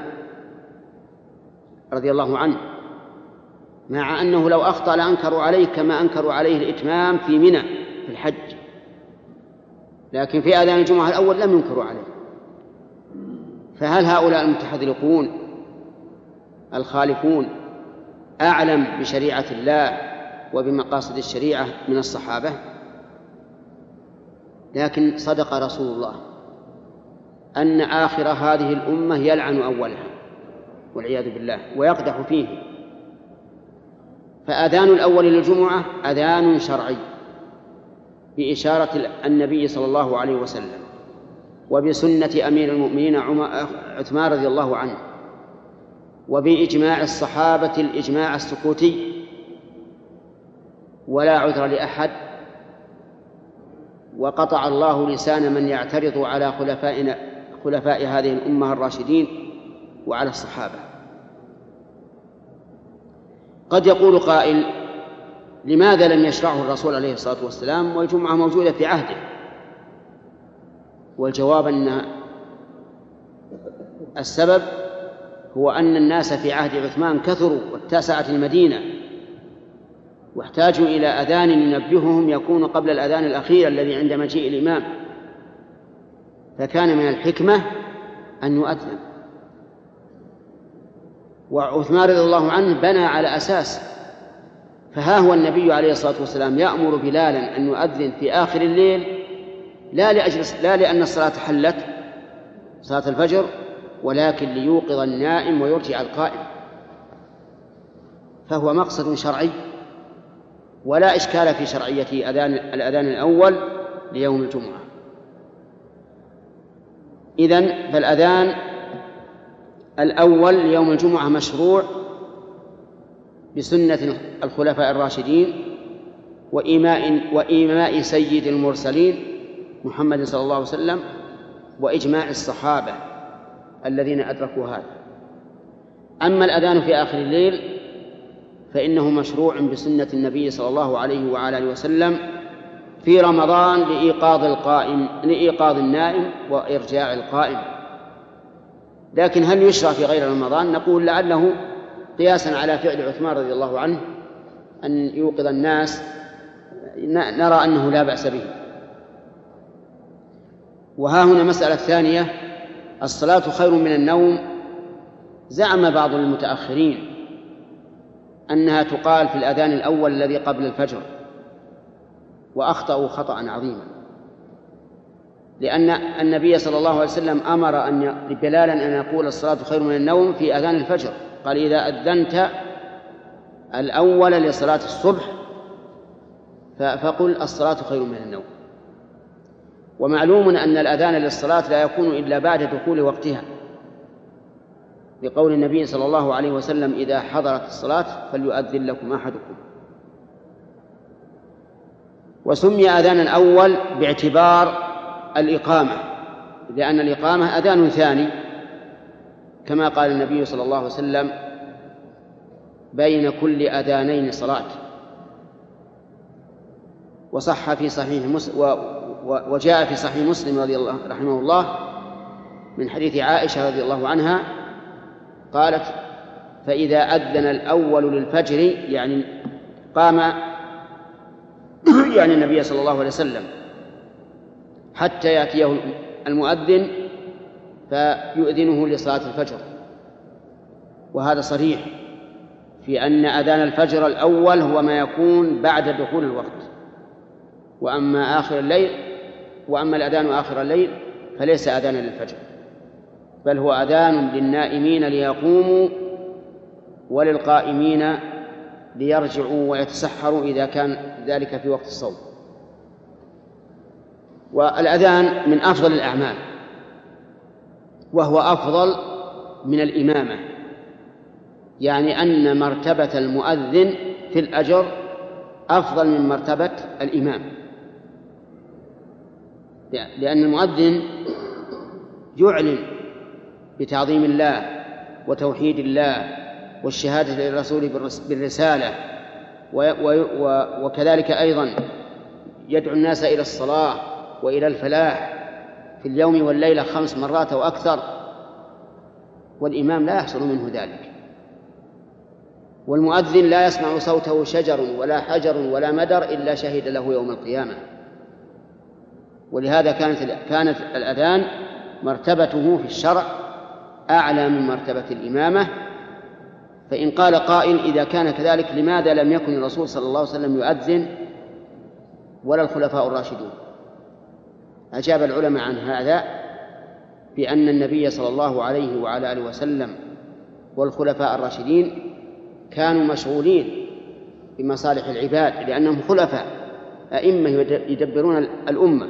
رضي الله عنه، مع أنه لو أخطأ لأنكروا عليه كما أنكروا عليه الإتمام في منى في الحج، لكن في أذان الجمعة الأول لم ينكروا عليه. فهل هؤلاء المتحذلقون الخالفون أعلم بشريعة الله وبمقاصد الشريعة من الصحابة؟ لكن صدق رسول الله أن آخر هذه الأمة يلعن أولها والعياذ بالله ويقدح فيه. فأذان الأول للجمعة أذان شرعي بإشارة النبي صلى الله عليه وسلم وبسنة أمير المؤمنين عثمان رضي الله عنه، وبإجماع الصحابة الإجماع السكوتي، ولا عذر لأحد. وقطع الله لسان من يعترض على خلفاء هذه الأمة الراشدين وعلى الصحابة. قد يقول قائل: لماذا لم يشرعه الرسول عليه الصلاة والسلام والجمعة موجودة في عهده؟ والجواب أن السبب هو أن الناس في عهد عثمان كثروا واتسعت المدينة، واحتاجوا إلى أذان ينبههم يكون قبل الأذان الأخير الذي عند مجيء الإمام، فكان من الحكمة أن يؤذن. وعثمان رضي الله عنه بنى على أساس، فها هو النبي عليه الصلاة والسلام يأمر بلالا أن يؤذن في آخر الليل، لا لأن الصلاة حلت صلاة الفجر، ولكن ليوقظ النائم ويرجع القائم. فهو مقصد شرعي، ولا إشكال في شرعية الأذان الأول ليوم الجمعة. إذن فالأذان الأول ليوم الجمعة مشروع بسنة الخلفاء الراشدين وإيماء سيد المرسلين محمد صلى الله عليه وسلم وإجماع الصحابة الذين أدركوا هذا. أما الأذان في آخر الليل فإنه مشروع بسنة النبي صلى الله عليه وعلى آله وسلم في رمضان لإيقاظ النائم وإرجاع القائم. لكن هل يشرع في غير رمضان؟ نقول لعله قياسا على فعل عثمان رضي الله عنه أن يوقظ الناس نرى أنه لا بأس به. وها هنا مسألة ثانية: الصلاة خير من النوم. زعم بعض المتأخرين أنها تقال في الأذان الأول الذي قبل الفجر، وأخطأوا خطأ عظيما. لأن النبي صلى الله عليه وسلم أمر بلالا أن يقول الصلاة خير من النوم في أذان الفجر، قال إذا أذنت الأول لصلاة الصبح فقل الصلاة خير من النوم. ومعلوم أن الأذان للصلاة لا يكون إلا بعد دخول وقتها، لقول النبي صلى الله عليه وسلم إذا حضرت الصلاة فليؤذن لكم أحدكم. وسمي أذانا أول باعتبار الإقامة، لأن الإقامة أذان ثاني، كما قال النبي صلى الله عليه وسلم بين كل أذانين صلاة. وصح في صحيح مسلم وجاء في صحيح مسلم رحمه الله من حديث عائشة رضي الله عنها قالت فإذا أذن الأول للفجر يعني قام يعني النبي صلى الله عليه وسلم حتى يأتيه المؤذن فيؤذنه لصلاة الفجر. وهذا صريح في أن أذان الفجر الأول هو ما يكون بعد دخول الوقت، وأما الأذان آخر الليل فليس أذانا للفجر، بل هو أذان للنائمين ليقوموا وللقائمين ليرجعوا ويتسحروا إذا كان ذلك في وقت الصوم. والأذان من أفضل الأعمال، وهو أفضل من الإمامة، يعني أن مرتبة المؤذن في الأجر أفضل من مرتبة الإمام، لأن المؤذن يعلن بتعظيم الله وتوحيد الله والشهادة للرسول بالرسالة، وكذلك أيضا يدعو الناس إلى الصلاة وإلى الفلاح في اليوم والليلة 5 مرات أو أكثر، والإمام لا يحصل منه ذلك. والمؤذن لا يسمع صوته شجر ولا حجر ولا مدر إلا شهد له يوم القيامة. ولهذا كانت الأذان مرتبته في الشرع أعلى من مرتبة الإمامة. فإن قال قائل إذا كان كذلك لماذا لم يكن الرسول صلى الله عليه وسلم يؤذن ولا الخلفاء الراشدون؟ أجاب العلماء عن هذا بأن النبي صلى الله عليه وعلى آله وسلم والخلفاء الراشدين كانوا مشغولين بمصالح العباد، لأنهم خلفاء أئمة يدبرون الأمة.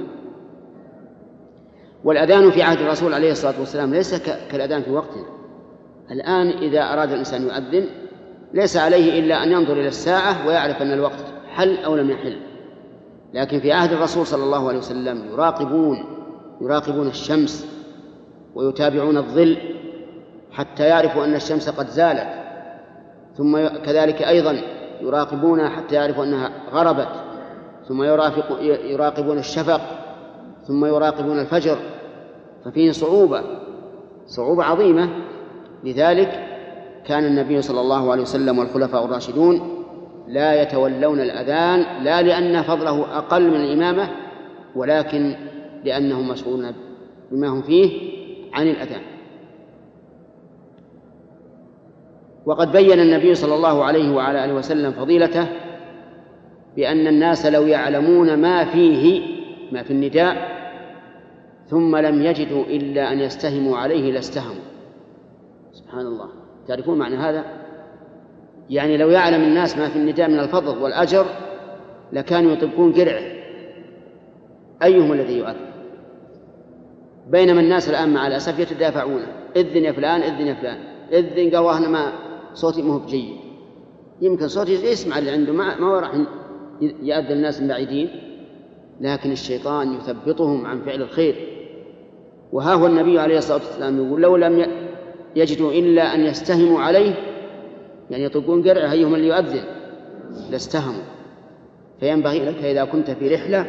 والأذان في عهد الرسول عليه الصلاة والسلام ليس كالأذان في وقتنا. الآن إذا أراد الإنسان يؤذن ليس عليه إلا أن ينظر إلى الساعة ويعرف أن الوقت حل أو لم يحل. لكن في عهد الرسول صلى الله عليه وسلم يراقبون الشمس ويتابعون الظل حتى يعرفوا أن الشمس قد زالت، ثم كذلك أيضا يراقبونها حتى يعرفوا أنها غربت، ثم يراقبون الشفق، ثم يراقبون الفجر. ففيه صعوبة عظيمة. لذلك كان النبي صلى الله عليه وسلم والخلفاء الراشدون لا يتولون الأذان، لا لأن فضله أقل من الإمامة، ولكن لأنهم مشغولون بما هم فيه عن الأذان. وقد بين النبي صلى الله عليه وعلى آله وسلم فضيلته بأن الناس لو يعلمون ما في النداء ثم لم يجدوا إلا أن يستهموا عليه لاستهموا. سبحان الله، تعرفون معنى هذا؟ يعني لو يعلم الناس ما في النداء من الفضل والأجر لكانوا يطبقون قرعه أيهم الذي يؤذن، بينما الناس الآن مع الأسف يتدافعون، إذن يا فلان إذن يا فلان، إذن. قال والله ما صوتي مو بجيد، يمكن صوتي يسمع اللي عنده، ما راح يؤذن الناس بعيدين، لكن الشيطان يثبطهم عن فعل الخير. وها هو النبي عليه الصلاة والسلام يقول لو لم يجدوا إلا أن يستهموا عليه، يعني يطلقون قرعه أيهم اللي يؤذن لاستهموا. فينبغي لك إذا كنت في رحلة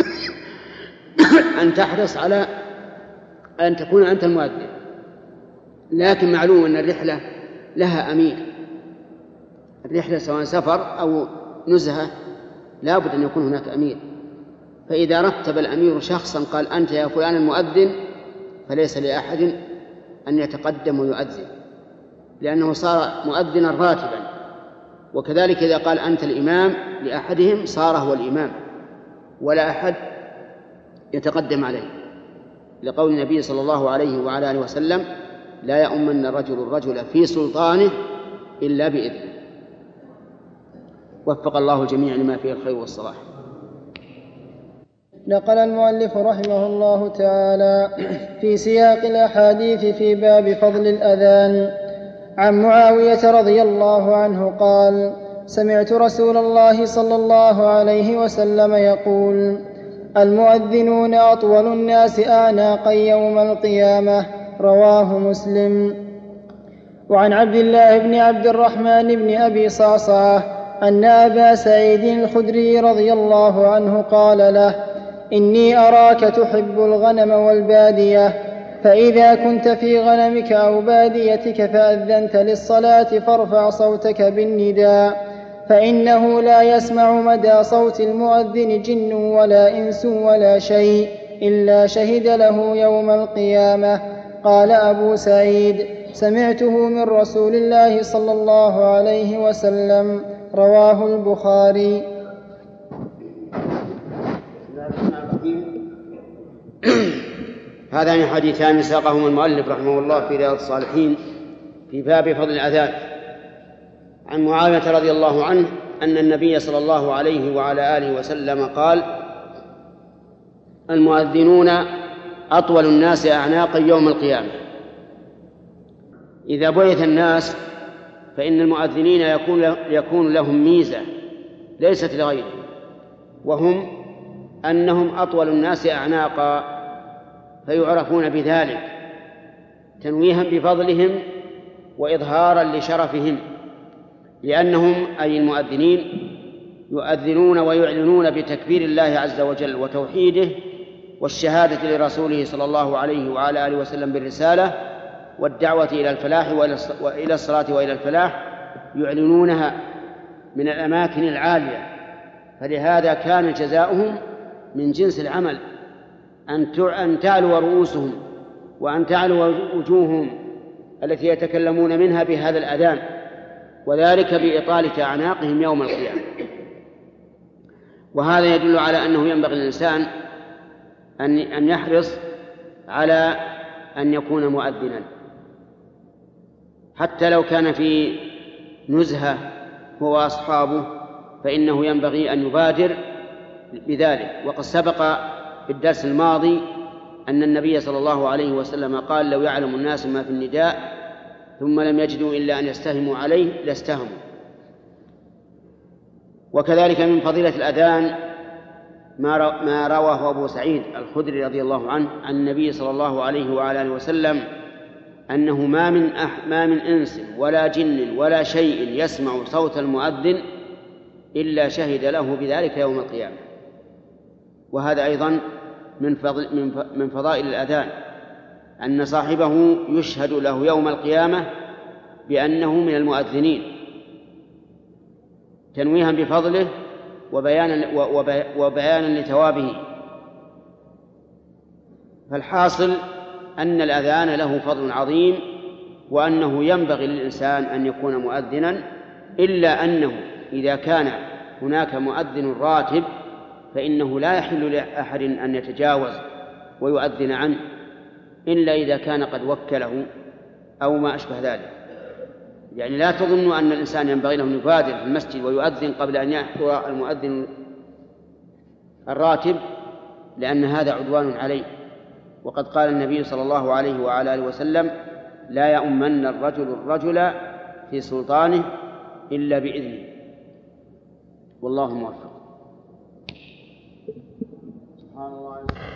أن تحرص على أن تكون أنت المؤذن، لكن معلوم أن الرحلة لها أمير. الرحلة سواء سفر أو نزهة لا بد أن يكون هناك أمير. فإذا رتب الأمير شخصا قال أنت يا فلان المؤذن، فليس لأحد أن يتقدم ويؤذن، لأنه صار مؤذنا راتبا. وكذلك إذا قال أنت الإمام لأحدهم صار هو الإمام ولا أحد يتقدم عليه. لقول النبي صلى الله عليه وعلى آله وسلم: لا يؤمن الرجل في سلطانه إلا بإذنه. وفق الله الجميع لما فيه الخير والصلاح. نقل المؤلف رحمه الله تعالى في سياق الأحاديث في باب فضل الأذان عن معاوية رضي الله عنه قال: سمعت رسول الله صلى الله عليه وسلم يقول: المؤذنون أطول الناس أعناقا يوم القيامة. رواه مسلم. وعن عبد الله بن عبد الرحمن بن أبي صعصعة أن أبا سعيد الخدري رضي الله عنه قال له: إني أراك تحب الغنم والبادية، فإذا كنت في غنمك أو باديتك فأذنت للصلاة فارفع صوتك بالنداء، فإنه لا يسمع مدى صوت المؤذن جن ولا إنس ولا شيء إلا شهد له يوم القيامة. قال أبو سعيد: سمعته من رسول الله صلى الله عليه وسلم. رواه البخاري. هذان حديثان ساقهما المؤلف رحمه الله في رياض الصالحين في باب فضل الأذان. عن معاوية رضي الله عنه أن النبي صلى الله عليه وعلى آله وسلم قال: المؤذنون أطول الناس أعناقا يوم القيامة. إذا بعث الناس فإن المؤذنين يكون لهم ميزة ليست لغيرهم، وهم أنهم أطول الناس أعناقا، فيعرفون بذلك تنويها بفضلهم وإظهارا لشرفهم، لأنهم أي المؤذنين يؤذنون ويعلنون بتكبير الله عز وجل وتوحيده والشهادة لرسوله صلى الله عليه وعلى آله وسلم بالرسالة والدعوة إلى الفلاح وإلى الصلاة وإلى الفلاح، يعلنونها من الأماكن العالية. فلهذا كان جزاؤهم من جنس العمل أن تعلو رؤوسهم وأن تعلو وجوههم التي يتكلمون منها بهذا الأذان، وذلك بإطالة أعناقهم يوم القيامة. وهذا يدل على أنه ينبغي للإنسان أن يحرص على أن يكون مؤذنا، حتى لو كان في نزهة هو وأصحابه، فإنه ينبغي أن يبادر بذلك. وقد سبق في الدرس الماضي أن النبي صلى الله عليه وسلم قال: لو يعلم الناس ما في النداء ثم لم يجدوا إلا أن يستهموا عليه لاستهموا. وكذلك من فضيلة الأذان ما رواه أبو سعيد الخدري رضي الله عنه عن النبي صلى الله عليه وعلى آله وسلم أنه ما من إنس ولا جن ولا شيء يسمع صوت المؤذن إلا شهد له بذلك يوم القيامة. وهذا أيضا من فضائل الأذان أن صاحبه يشهد له يوم القيامة بأنه من المؤذنين، تنويها بفضله وبيانا لثوابه. فالحاصل أن الأذان له فضل عظيم، وأنه ينبغي للإنسان أن يكون مؤذنا، إلا أنه إذا كان هناك مؤذن راتب فإنه لا يحل لأحد أن يتجاوز ويؤذن عنه إلا إذا كان قد وكله أو ما أشبه ذلك. يعني لا تظنوا أن الإنسان ينبغي له أن يبادر في المسجد ويؤذن قبل أن يحضر المؤذن الراتب، لأن هذا عدوان عليه. وقد قال النبي صلى الله عليه وعلى آله وسلم: لا يؤمن الرجل في سلطانه إلا بإذنه. والله موفق. سبحان الله.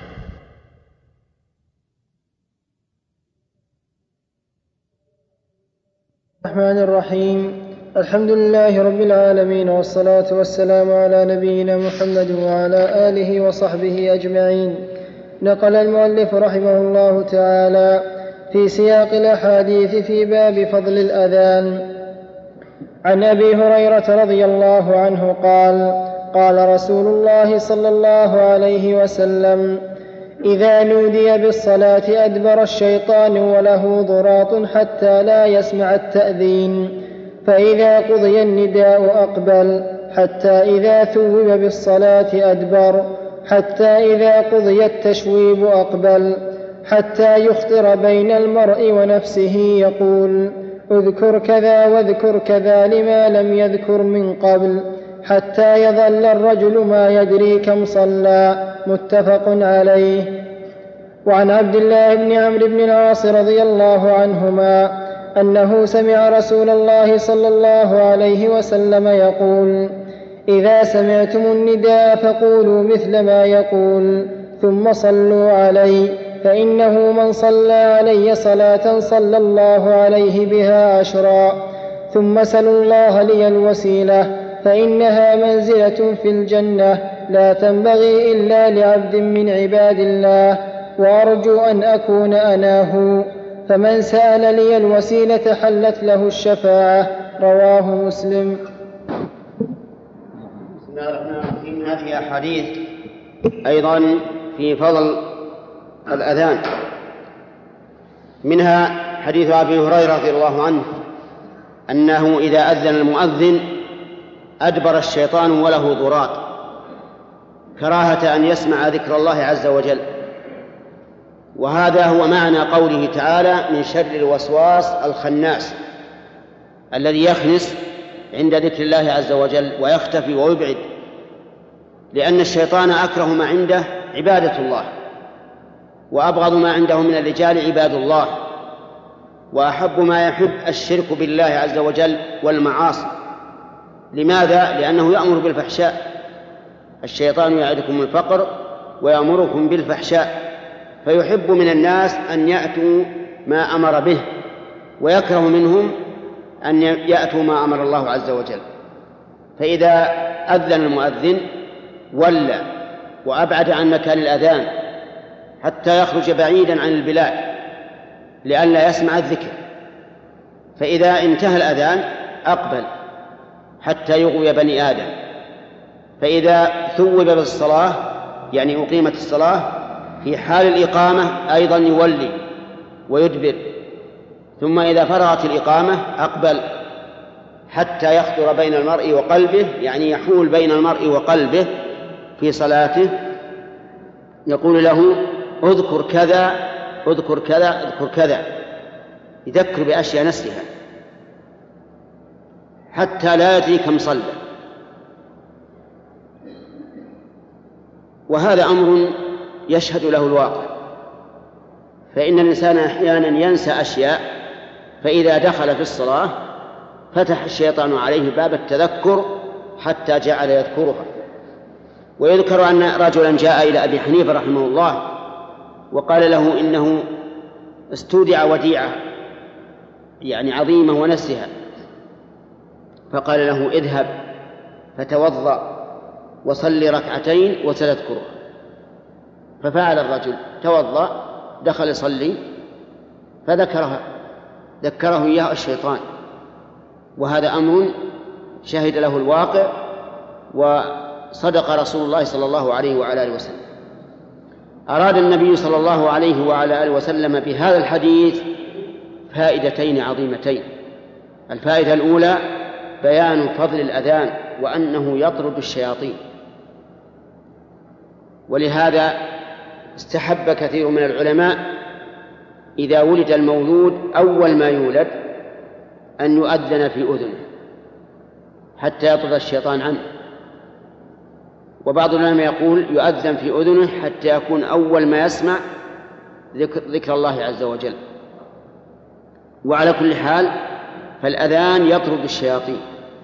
الرحمن الرحيم. الحمد لله رب العالمين، والصلاة والسلام على نبينا محمد وعلى آله وصحبه أجمعين. نقل المؤلف رحمه الله تعالى في سياق الأحاديث في باب فضل الأذان عن أبي هريرة رضي الله عنه قال: قال رسول الله صلى الله عليه وسلم: إذا نودي بالصلاة أدبر الشيطان وله ضراط حتى لا يسمع التأذين، فإذا قضي النداء أقبل، حتى إذا ثوب بالصلاة أدبر، حتى إذا قضي التشويب أقبل، حتى يخطر بين المرء ونفسه يقول: اذكر كذا واذكر كذا لما لم يذكر من قبل، حتى يظل الرجل ما يدري كم صلى. متفق عليه. وعن عبد الله بن عمرو بن العاص رضي الله عنهما أنه سمع رسول الله صلى الله عليه وسلم يقول: إذا سمعتم النداء فقولوا مثل ما يقول ثم صلوا علي، فإنه من صلى علي صلاة صلى الله عليه بها 10. ثم سلوا الله لي الوسيلة، فإنها منزلة في الجنة لا تنبغي إلا لعبد من عباد الله، وأرجو أن أكون أناه، فمن سأل لي الوسيلة حلت له الشفاعة. رواه مسلم. بسم الله الرحمن الرحيم. هذه أحاديث أيضا في فضل الأذان، منها حديث أبي هريرة رضي الله عنه أنه إذا أذن المؤذن أدبر الشيطان وله ضراط، كراهة أن يسمع ذكر الله عز وجل. وهذا هو معنى قوله تعالى: من شر الوسواس الخناس الذي يخنس عند ذكر الله عز وجل ويختفي ويبعد، لأن الشيطان أكره ما عنده عبادة الله، وأبغض ما عنده من الرجال عباد الله، وأحب ما يحب الشرك بالله عز وجل والمعاصي. لماذا؟ لأنه يأمر بالفحشاء. الشيطان يعدكم الفقر ويأمركم بالفحشاء، فيحب من الناس أن يأتوا ما أمر به، ويكره منهم أن يأتوا ما أمر الله عز وجل. فإذا أذن المؤذن ولى وأبعد عن مكان الأذان حتى يخرج بعيدا عن البلاد لئلا يسمع الذكر، فإذا انتهى الأذان أقبل حتى يغوي بني آدم، فإذا ثوب بالصلاة يعني أقيمت الصلاة في حال الإقامة أيضا يولي ويدبر، ثم إذا فرغت الإقامة أقبل حتى يخطر بين المرء وقلبه، يعني يحول بين المرء وقلبه في صلاته، يقول له: اذكر كذا اذكر كذا اذكر كذا، يذكر بأشياء نسيها حتى لا يدري كم صلى. وهذا أمر يشهد له الواقع، فإن الإنسان أحيانا ينسى أشياء، فإذا دخل في الصلاة فتح الشيطان عليه باب التذكر حتى جعل يذكرها. ويذكر أن رجلا جاء إلى أبي حنيفة رحمه الله وقال له إنه استودع وديعة يعني عظيمة ونسها، فقال له: اذهب فتوضأ وصل ركعتين وستذكرها. ففعل الرجل، توضأ دخل يصلي ذكره إياه الشيطان. وهذا أمر شهد له الواقع، وصدق رسول الله صلى الله عليه وعلى آله وسلم. أراد النبي صلى الله عليه وعلى آله وسلم بهذا الحديث فائدتين عظيمتين. الفائدة الأولى بيان فضل الأذان وأنه يطرد الشياطين، ولهذا استحب كثير من العلماء إذا ولد المولود أول ما يولد أن يؤذن في أذنه حتى يطرد الشيطان عنه. وبعض العلماء يقول يؤذن في أذنه حتى يكون أول ما يسمع ذكر الله عز وجل. وعلى كل حال فالأذان يطرد الشياطين،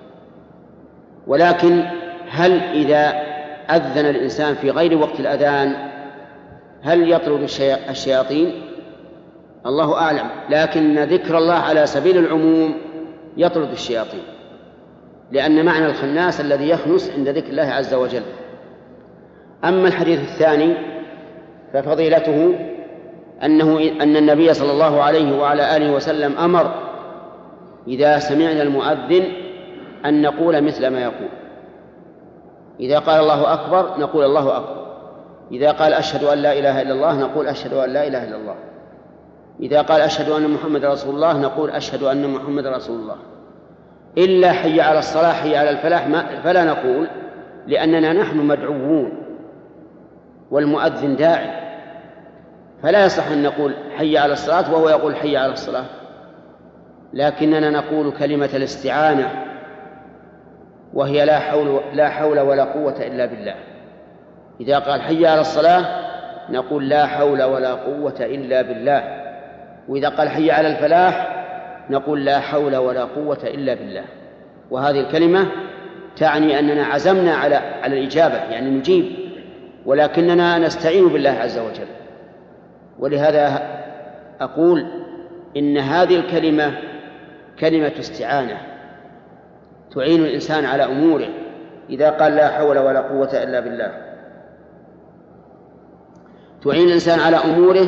ولكن هل إذا أذن الإنسان في غير وقت الأذان هل يطرد الشياطين؟ الله أعلم، لكن ذكر الله على سبيل العموم يطرد الشياطين، لأن معنى الخناس الذي يخنس عند ذكر الله عز وجل. أما الحديث الثاني ففضيلته أن النبي صلى الله عليه وعلى آله وسلم أمر إذا سمعنا المؤذن أن نقول مثل ما يقول. إذا قال الله أكبر نقول الله أكبر، إذا قال أشهد أن لا إله إلا الله نقول أشهد أن لا إله إلا الله، إذا قال أشهد أن محمد رسول الله نقول أشهد أن محمد رسول الله. إلا حي على الصلاة حي على الفلاح فلا نقول، لأننا نحن مدعوون والمؤذن داعي، فلا يصح أن نقول حي على الصلاة وهو يقول حي على الصلاة، لكننا نقول كلمة الاستعانة، وهي لا حول ولا قوة إلا بالله. إذا قال حي على الصلاة نقول لا حول ولا قوة إلا بالله، وإذا قال حي على الفلاح نقول لا حول ولا قوة إلا بالله. وهذه الكلمة تعني أننا عزمنا على الإجابة، يعني نجيب، ولكننا نستعين بالله عز وجل. ولهذا أقول إن هذه الكلمة كلمة استعانة تعين الإنسان على أموره إذا قال لا حول ولا قوة إلا بالله، تعين الإنسان على أموره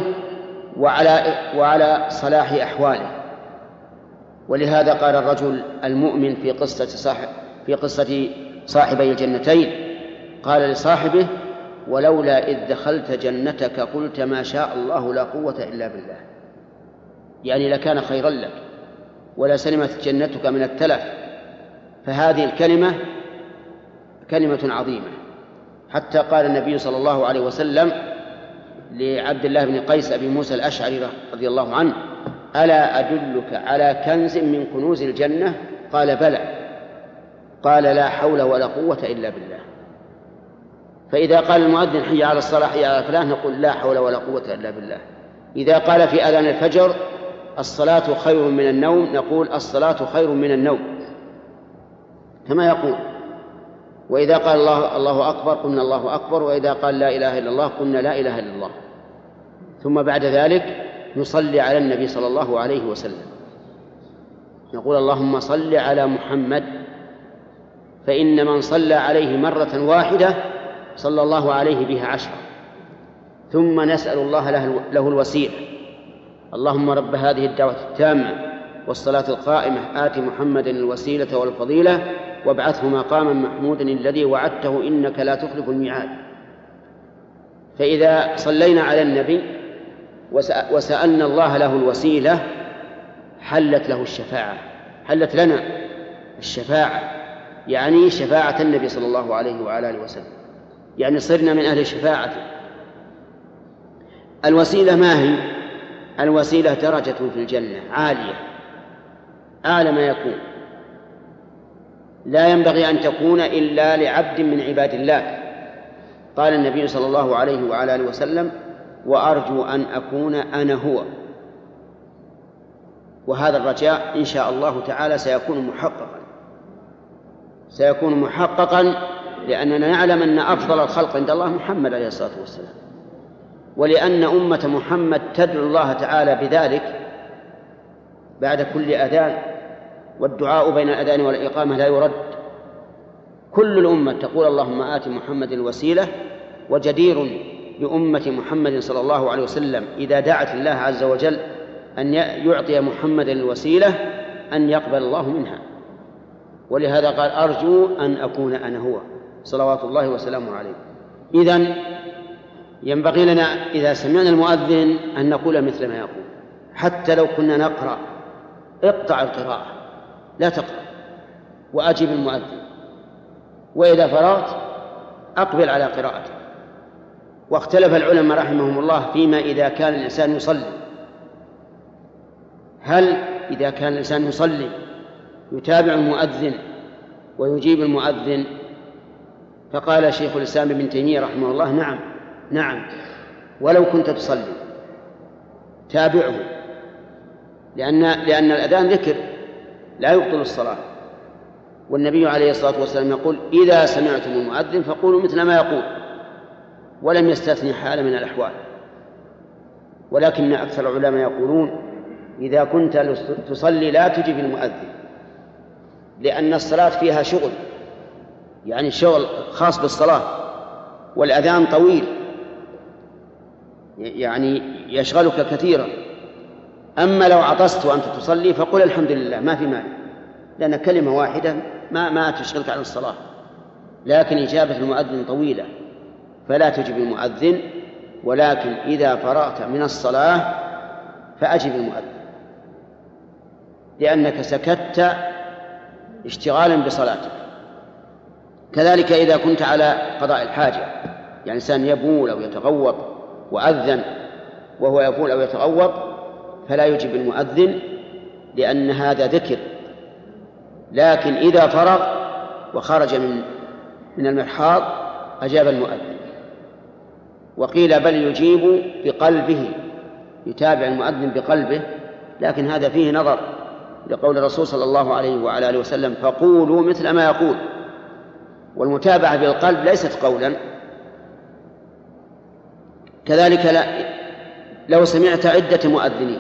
وعلى صلاح أحواله. ولهذا قال الرجل المؤمن في قصة صاحبي الجنتين، قال لصاحبه ولولا إذ دخلت جنتك قلت ما شاء الله لا قوة إلا بالله، يعني لكان خيرا لك ولا سلمت جنتك من التلف. فهذه الكلمة كلمة عظيمة، حتى قال النبي صلى الله عليه وسلم لعبد الله بن قيس أبي موسى الأشعري رضي الله عنه ألا أدلك على كنز من كنوز الجنة؟ قال بلى، قال لا حول ولا قوة إلا بالله. فإذا قال المؤذن حي على الصلاة حي على الفلاح نقول لا حول ولا قوة إلا بالله. إذا قال في أذان الفجر الصلاة خير من النوم نقول الصلاة خير من النوم كما يقول. وإذا قال الله أكبر قلنا الله أكبر، وإذا قال لا إله إلا الله قلنا لا إله إلا الله. ثم بعد ذلك نصلي على النبي صلى الله عليه وسلم، نقول اللهم صل على محمد، فإن من صلى عليه مرة واحدة صلى الله عليه بها 10. ثم نسأل الله له الوسيلة، اللهم رب هذه الدعوة التامة والصلاة القائمة آت محمدا الوسيلة والفضيلة وابعثه مقاما محمودا الذي وعدته إنك لا تخلف الميعاد. فإذا صلينا على النبي وسألنا الله له الوسيلة حلت له الشفاعة، حلت لنا الشفاعة، يعني شفاعة النبي صلى الله عليه وعلى آله وسلم، يعني صرنا من أهل الشفاعة. الوسيلة ما هي؟ الوسيلة درجة في الجنة عالية، أعلى ما يكون، لا ينبغي أن تكون إلا لعبد من عباد الله. قال النبي صلى الله عليه وعلى آله وسلم وأرجو أن أكون أنا هو. وهذا الرجاء إن شاء الله تعالى سيكون محققا لأننا نعلم أن أفضل الخلق عند الله محمد عليه الصلاة والسلام، ولأن أمة محمد تدعو الله تعالى بذلك بعد كل أذان، والدعاء بين الأذان والإقامة لا يرد. كل الأمة تقول اللهم آت محمد الوسيلة، وجدير بأمة محمد صلى الله عليه وسلم إذا دعت الله عز وجل أن يعطي محمد الوسيلة أن يقبل الله منها. ولهذا قال أرجو أن أكون أنا هو صلوات الله وسلامه عليه. إذن ينبغي لنا إذا سمعنا المؤذن أن نقول مثل ما يقول، حتى لو كنا نقرأ اقطع القراءة لا تقرأ وأجب المؤذن، وإذا فرغت أقبل على قراءته. واختلف العلماء رحمهم الله فيما إذا كان الإنسان يصلي، هل إذا كان الإنسان يصلي يتابع المؤذن ويجيب المؤذن؟ فقال شيخ الإسلام ابن تيمية رحمه الله نعم ولو كنت تصلي تابعه، لأن الأذان ذكر لا يبطل الصلاة، والنبي عليه الصلاة والسلام يقول إذا سمعتم المؤذن فقولوا مثل ما يقول، ولم يستثني حال من الأحوال. ولكن أكثر العلماء يقولون إذا كنت تصلي لا تجب المؤذن، لأن الصلاة فيها شغل، يعني شغل خاص بالصلاة، والأذان طويل يعني يشغلك كثيرا. أما لو عطست وأنت تصلي فقل الحمد لله ما في مانع، لأن كلمة واحدة ما تشغلك عن الصلاة. لكن إجابة المؤذن طويلة فلا تجب المؤذن، ولكن إذا فرغت من الصلاة فأجب المؤذن، لأنك سكت اشتغالا بصلاتك. كذلك إذا كنت على قضاء الحاجة، يعني إنسان يبول أو يتغوط وأذن وهو يقول أو يتغوط فلا يجب المؤذن لأن هذا ذكر. لكن إذا فرغ وخرج من المرحاض أجاب المؤذن. وقيل بل يجيب بقلبه، يتابع المؤذن بقلبه، لكن هذا فيه نظر لقول الرسول صلى الله عليه وعلى آله وسلم فقولوا مثل ما يقول. والمتابعة بالقلب ليست قولا. كذلك لو سمعت عدة مؤذنين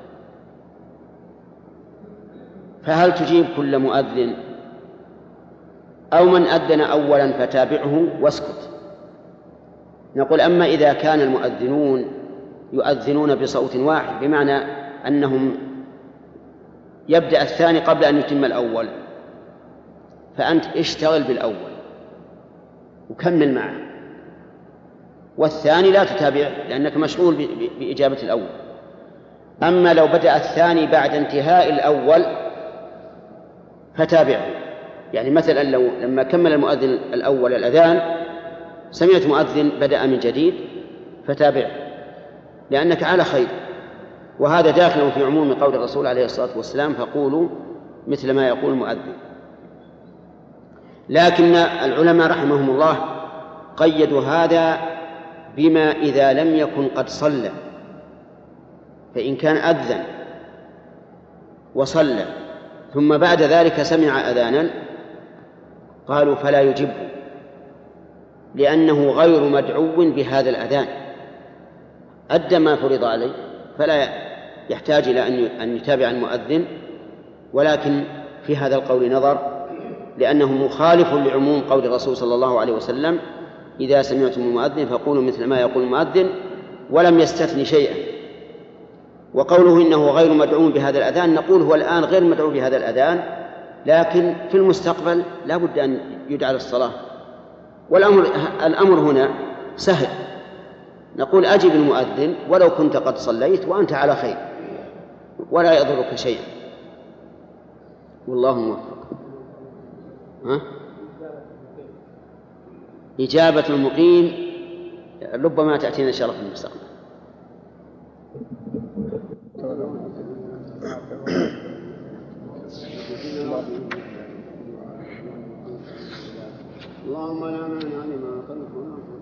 فهل تجيب كل مؤذن أو من أذن أولا فتابعه واسكت؟ نقول أما إذا كان المؤذنون يؤذنون بصوت واحد بمعنى أنهم يبدأ الثاني قبل أن يتم الأول، فأنت اشتغل بالأول وكمل معه، والثاني لا تتابع لأنك مشغول بإجابة الأول. أما لو بدأ الثاني بعد انتهاء الأول فتابعه، يعني مثلا لما كمل المؤذن الأول الأذان سمعت مؤذن بدأ من جديد فتابعه لأنك على خير. وهذا داخل في عموم قول الرسول عليه الصلاة والسلام فقولوا مثل ما يقول المؤذن. لكن العلماء رحمهم الله قيدوا هذا بما إذا لم يكن قد صلى، فإن كان أذن وصلى ثم بعد ذلك سمع أذانا قالوا فلا يجبه لأنه غير مدعو بهذا الأذان، أدى ما فرض عليه فلا يحتاج إلى أن يتابع المؤذن. ولكن في هذا القول نظر لأنه مخالف لعموم قول الرسول صلى الله عليه وسلم إذا سمعتم المؤذن فقولوا مثل ما يقول المؤذن، ولم يستثني شيئا. وقوله إنه غير مدعو بهذا الأذان نقول هو الآن غير مدعو بهذا الأذان، لكن في المستقبل لا بد أن يدعى للصلاة. والأمر هنا سهل، نقول أجب المؤذن ولو كنت قد صليت وأنت على خير ولا يضرك شيئا، والله موفق. إجابة المقيم ربما تأتينا إن شاء الله في المستقبل. اللهم لا مانع لما أعطيت.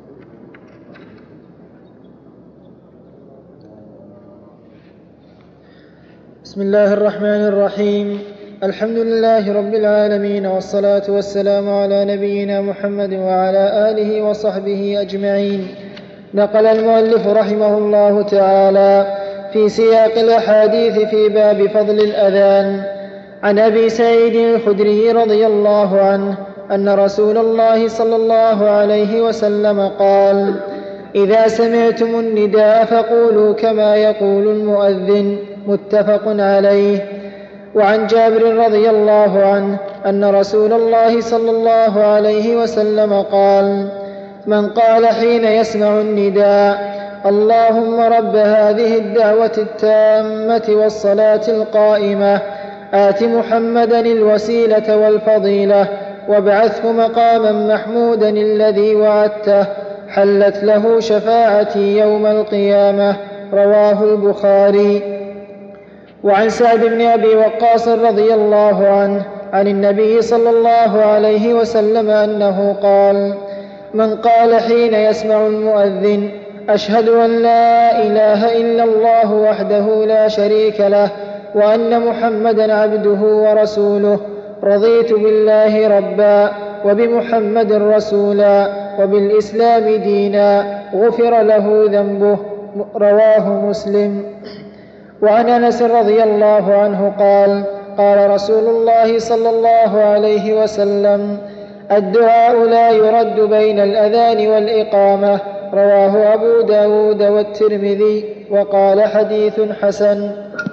بسم الله الرحمن الرحيم. الحمد لله رب العالمين، والصلاة والسلام على نبينا محمد وعلى آله وصحبه أجمعين. نقل المؤلف رحمه الله تعالى في سياق الأحاديث في باب فضل الأذان عن أبي سعيد الخدري رضي الله عنه أن رسول الله صلى الله عليه وسلم قال: إذا سمعتم النداء فقولوا كما يقول المؤذن. متفق عليه. وعن جابر رضي الله عنه أن رسول الله صلى الله عليه وسلم قال: من قال حين يسمع النداء: اللهم رب هذه الدعوة التامة والصلاة القائمة آت محمدا الوسيلة والفضيلة وابعثه مقاما محمودا الذي وعدته حلت له شفاعتي يوم القيامة. رواه البخاري. وعن سعد بن أبي وقاص رضي الله عنه عن النبي صلى الله عليه وسلم أنه قال: من قال حين يسمع المؤذن: أشهد أن لا إله إلا الله وحده لا شريك له وأن محمدا عبده ورسوله، رضيت بالله ربا وبمحمد رسولا وبالإسلام دينا، غفر له ذنبه. رواه مسلم. وعن أنس رضي الله عنه قال: قال رسول الله صلى الله عليه وسلم: الدعاء لا يرد بين الأذان والإقامة. رواه أبو داود والترمذي وقال حديث حسن.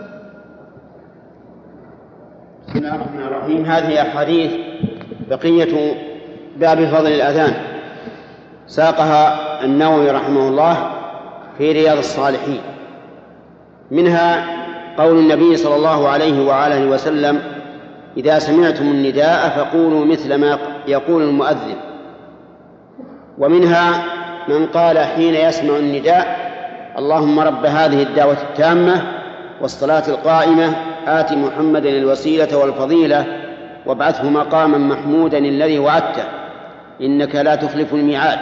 بسم الله الرحمن الرحيم. هذه أحاديث بقية باب فضل الأذان ساقها النووي رحمه الله في رياض الصالحين. منها قول النبي صلى الله عليه وآله وسلم: إذا سمعتم النداء فقولوا مثل ما يقول المؤذن. ومنها من قال حين يسمع النداء: اللهم رب هذه الدعوة التامة والصلاة القائمة آت محمدا الوسيلة والفضيلة وابعثه مقاما محمودا الذي وعدته إنك لا تخلف الميعاد.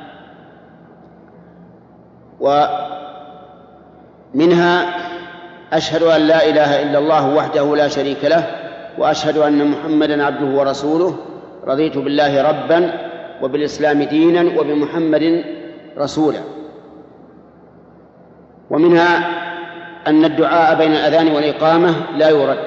ومنها أشهد أن لا إله إلا الله وحده لا شريك له وأشهد أن محمدا عبده ورسوله رضيت بالله ربا وبالإسلام دينا وبمحمد رسولا. ومنها أن الدعاء بين الأذان والإقامة لا يرد.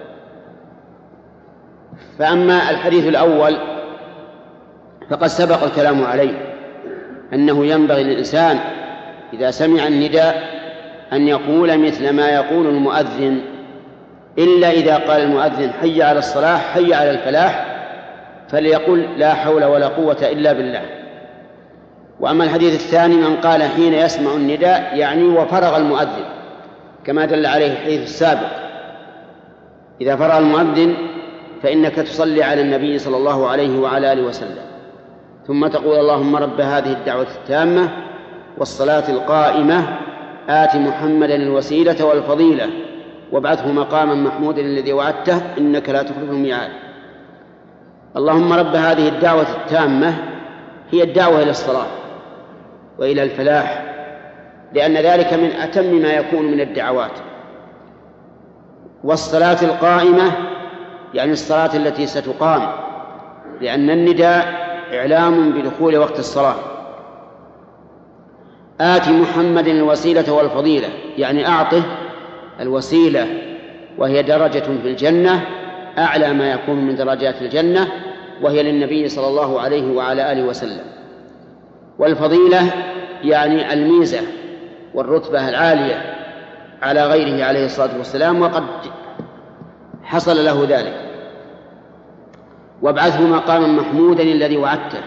فأما الحديث الأول فقد سبق الكلام عليه أنه ينبغي للإنسان إذا سمع النداء أن يقول مثل ما يقول المؤذن، إلا إذا قال المؤذن حي على الصلاة حي على الفلاح فليقل لا حول ولا قوة إلا بالله. وأما الحديث الثاني من قال حين يسمع النداء يعني وفرغ المؤذن، كما دل عليه الحديث السابق، إذا فرغ المؤذن فإنك تصلي على النبي صلى الله عليه وعلى آله وسلم ثم تقول اللهم رب هذه الدعوة التامة والصلاة القائمة آت محمدا الوسيلة والفضيلة وابعثه مقاما محمودا الذي وعدته إنك لا تخلف الميعاد. اللهم رب هذه الدعوة التامة هي الدعوة إلى الصلاة وإلى الفلاح، لأن ذلك من أتم ما يكون من الدعوات. والصلاة القائمة يعني الصلاة التي ستقام، لأن النداء إعلام بدخول وقت الصلاة. آت محمد الوسيلة والفضيلة يعني أعطه الوسيلة، وهي درجة في الجنة أعلى ما يكون من درجات الجنة، وهي للنبي صلى الله عليه وعلى آله وسلم. والفضيلة يعني الميزة والرتبة العالية على غيره عليه الصلاة والسلام، وقد حصل له ذلك. وابعثه مقاما محمودا الذي وعدته،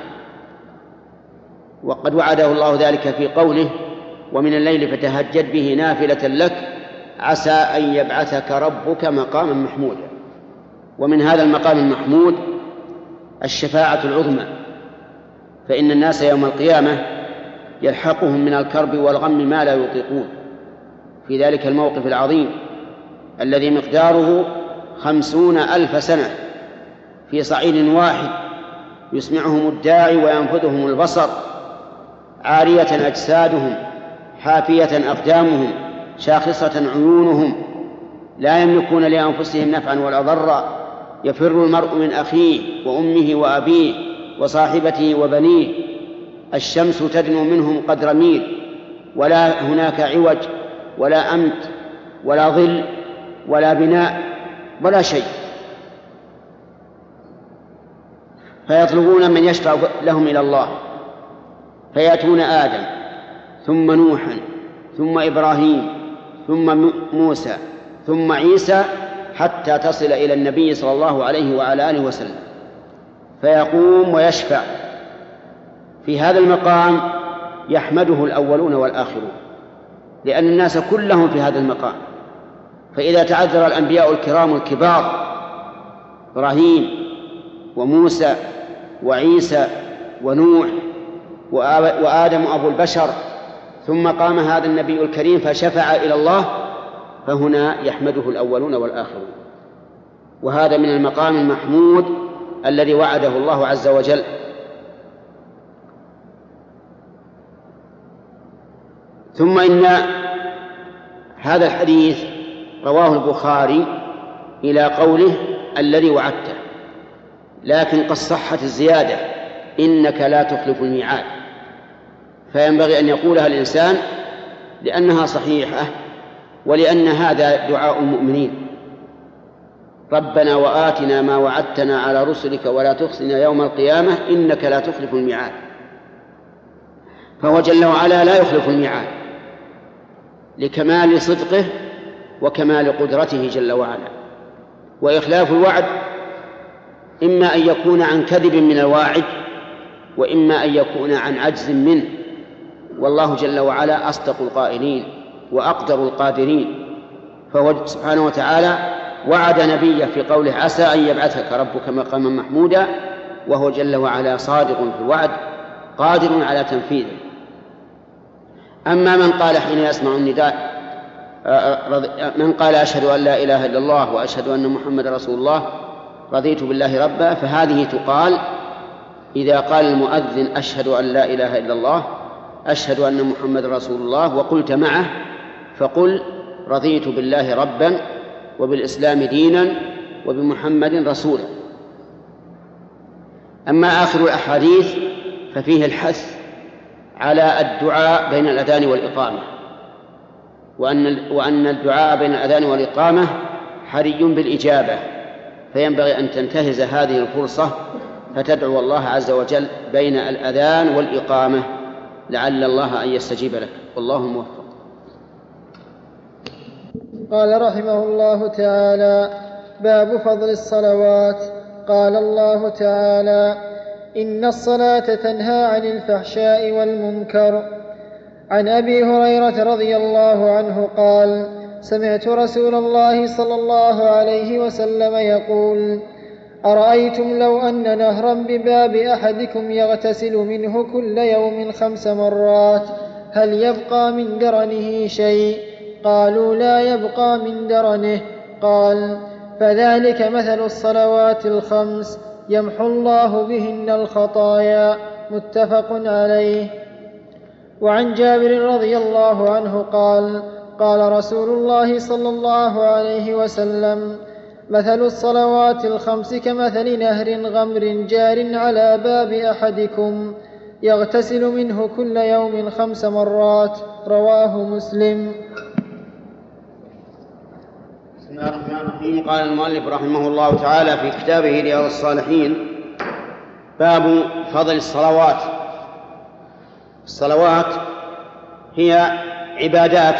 وقد وعده الله ذلك في قوله ومن الليل فتهجد به نافلة لك عسى أن يبعثك ربك مقاما محمودا. ومن هذا المقام المحمود الشفاعة العظمى، فإن الناس يوم القيامة يلحقهم من الكرب والغم ما لا يطيقون في ذلك الموقف العظيم الذي مقداره 50,000 سنة في صعيد واحد، يسمعهم الداعي وينفذهم البصر، عارية أجسادهم حافية أقدامهم شاخصة عيونهم، لا يملكون لأنفسهم نفعا ولا ضرا، يفر المرء من أخيه وأمه وأبيه وصاحبته وبنيه، الشمس تدنو منهم قدر ميل، ولا هناك عوج ولا أمت ولا ظل ولا بناء ولا شيء، فيطلبون من يشفع لهم إلى الله، فيأتون آدم ثم نوحا ثم إبراهيم ثم موسى ثم عيسى حتى تصل إلى النبي صلى الله عليه وعلى آله وسلم، فيقوم ويشفع. في هذا المقام يحمده الأولون والآخرون، لأن الناس كلهم في هذا المقام. فإذا تعذر الأنبياء الكرام الكبار إبراهيم وموسى وعيسى ونوح وآدم أبو البشر، ثم قام هذا النبي الكريم فشفع إلى الله، فهنا يحمده الأولون والآخرون. وهذا من المقام المحمود الذي وعده الله عز وجل. ثم إن هذا الحديث رواه البخاري إلى قوله الذي وعدته، لكن قد صحت الزيادة إنك لا تخلف الميعاد، فينبغي أن يقولها الإنسان لأنها صحيحة، ولأن هذا دعاء المؤمنين: ربنا وآتنا ما وعدتنا على رسلك ولا تخزنا يوم القيامة إنك لا تخلف الميعاد. فهو جل وعلا لا يخلف الميعاد لكمال صدقه وكمال قدرته جل وعلا. وإخلاف الوعد إما أن يكون عن كذب من الواعد، وإما أن يكون عن عجز منه، والله جل وعلا أصدق القائلين وأقدر القادرين. فهو سبحانه وتعالى وعد نبيه في قوله عسى أن يبعثك ربك مقاما محمودا، وهو جل وعلا صادق في الوعد قادر على تنفيذه. أما من قال حين يسمع النداء من قال أشهد أن لا إله إلا الله وأشهد أن محمد رسول الله رضيت بالله ربا، فهذه تقال إذا قال المؤذن أشهد أن لا إله إلا الله أشهد أن محمد رسول الله وقلت معه، فقل رضيت بالله ربا وبالإسلام دينا وبمحمد رسولا. أما آخر الأحاديث ففيه الحث على الدعاء بين الأذان والإقامة، وأن الدعاء بين الأذان والإقامة حري بالإجابة، فينبغي أن تنتهز هذه الفرصة فتدعو الله عز وجل بين الأذان والإقامة لعل الله أن يستجيب لك، والله موفق. قال رحمه الله تعالى: باب فضل الصلوات. قال الله تعالى: إن الصلاة تنهى عن الفحشاء والمنكر. عن أبي هريرة رضي الله عنه قال: سمعت رسول الله صلى الله عليه وسلم يقول: أرأيتم لو أن نهرا بباب أحدكم يغتسل منه كل يوم 5 مرات هل يبقى من درنه شيء؟ قالوا: لا يبقى من درنه. قال: فذلك مثل الصلوات 5 يمحو الله بهن الخطايا. متفق عليه. وعن جابر رضي الله عنه قال: قال رسول الله صلى الله عليه وسلم: مثل الصلوات 5 كمثل نهر غمر جار على باب أحدكم يغتسل منه كل يوم 5 مرات. رواه مسلم. بسم الله الرحمن الرحيم. قال المؤلف رحمه الله تعالى في كتابه رياض الصالحين: باب فضل الصلوات. الصلوات هي عبادات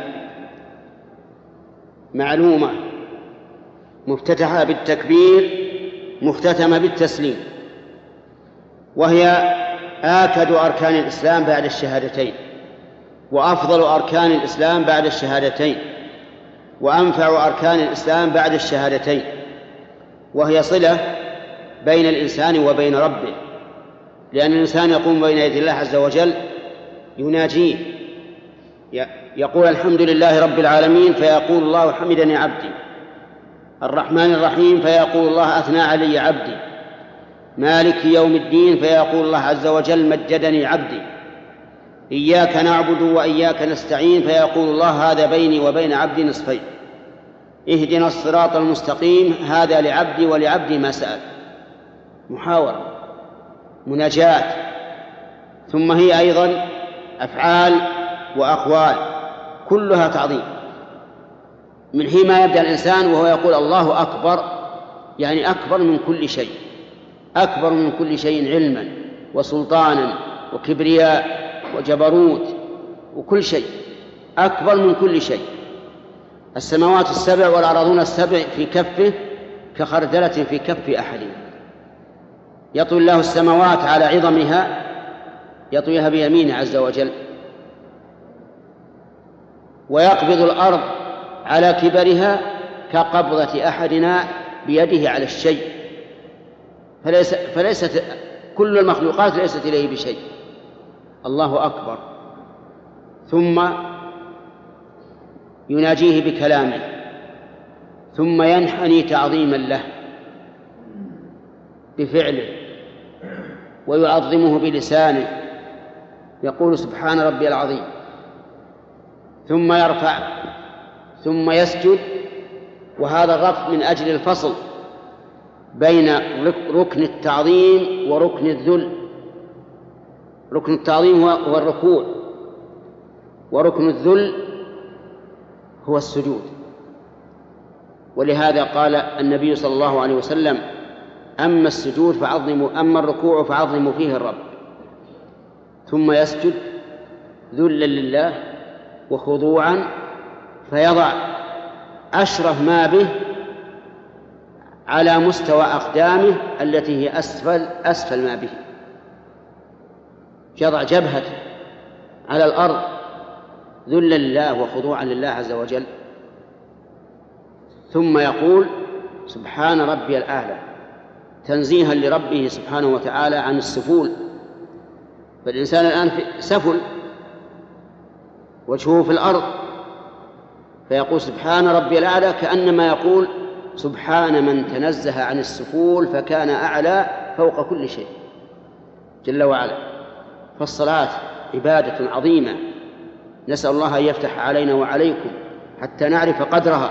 معلومة مفتتحة بالتكبير مختتمة بالتسليم، وهي آكد أركان الإسلام بعد الشهادتين، وأفضل أركان الإسلام بعد الشهادتين، وأنفع أركان الإسلام بعد الشهادتين، وهي صلة بين الإنسان وبين ربه، لأن الإنسان يقوم بين يدي الله عز وجل يناجيه، يقول الحمد لله رب العالمين فيقول الله حمدني عبدي، الرحمن الرحيم فيقول الله أثنى علي عبدي، مالك يوم الدين فيقول الله عز وجل مجدني عبدي، إياك نعبد وإياك نستعين فيقول الله هذا بيني وبين عبدي نصفين، اهدنا الصراط المستقيم هذا لعبدي ولعبدي ما سأل. محاورة، مناجاة. ثم هي أيضا أفعال وأقوال كلها تعظيم، من حين ما يبدأ الإنسان وهو يقول الله أكبر، يعني أكبر من كل شيء، أكبر من كل شيء علما وسلطانا وكبرياء وجبروت وكل شيء، أكبر من كل شيء. السماوات 7 والأراضون 7 في كفه كخردلة في كف أحدهم. يطوي الله السماوات على عظمها، يطويها بيمينه عز وجل، ويقبض الأرض على كبرها كقبضة أحدنا بيده على الشيء، فليست كل المخلوقات ليست إليه بشيء. الله أكبر. ثم يناجيه بكلامه، ثم ينحني تعظيما له بفعله، ويعظمه بلسانه، يقول سبحان ربي العظيم، ثم يرفع، ثم يسجد. وهذا الرفع من أجل الفصل بين ركن التعظيم وركن الذل. ركن التعظيم هو الركوع، وركن الذل هو السجود. ولهذا قال النبي صلى الله عليه وسلم: أما السجود فعظموا، أما الركوع فعظموا فيه الرب. ثم يسجد ذلا لله وخضوعا، فيضع أشرف ما به على مستوى أقدامه التي هي أسفل ما به، يضع جبهته على الأرض ذلا لله وخضوعا لله عز وجل، ثم يقول سبحان ربي الأعلى، تنزيها لربه سبحانه وتعالى عن السفول. فالإنسان الآن في سفل، وجهه في الأرض، فيقول سبحان ربي الأعلى، كأنما يقول سبحان من تنزه عن السفول فكان أعلى فوق كل شيء جل وعلا. فالصلاة عبادة عظيمة، نسأل الله أن يفتح علينا وعليكم حتى نعرف قدرها.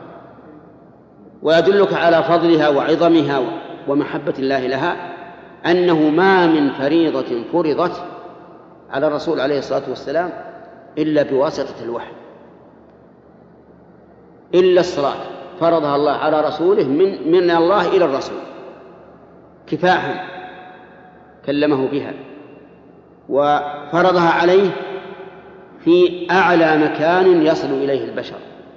ويدلك على فضلها وعظمها ومحبة الله لها أنه ما من فريضة فرضت على الرسول عليه الصلاة والسلام إلا بواسطة الوحي، إلا الصلاة فرضها الله على رسوله من الله إلى الرسول كفاحا كلمه بها، وفرضها عليه في أعلى مكان يصل إليه البشر،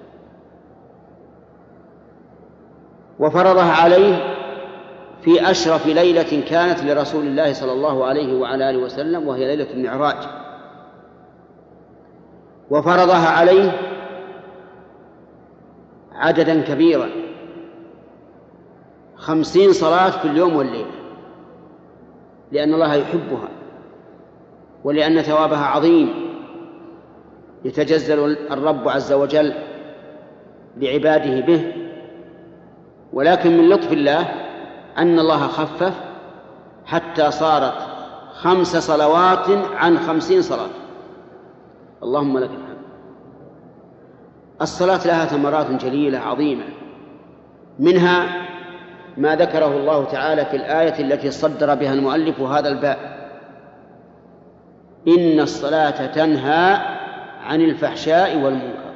وفرضها عليه في أشرف ليلة كانت لرسول الله صلى الله عليه وعلى آله وسلم، وهي ليلة المعراج. وفرضها عليه عددا كبيرا 50 صلاة في اليوم والليلة، لأن الله يحبها ولأن ثوابها عظيم، يتجزل الرب عز وجل لعباده به. ولكن من لطف الله أن الله خفف حتى صارت 5 صلوات عن 50 صلاة. اللهم لك الحمد. الصلاة لها ثمرات جليلة عظيمة، منها ما ذكره الله تعالى في الآية التي صدر بها المؤلف هذا الباب: إن الصلاة تنهى عن الفحشاء والمنكر.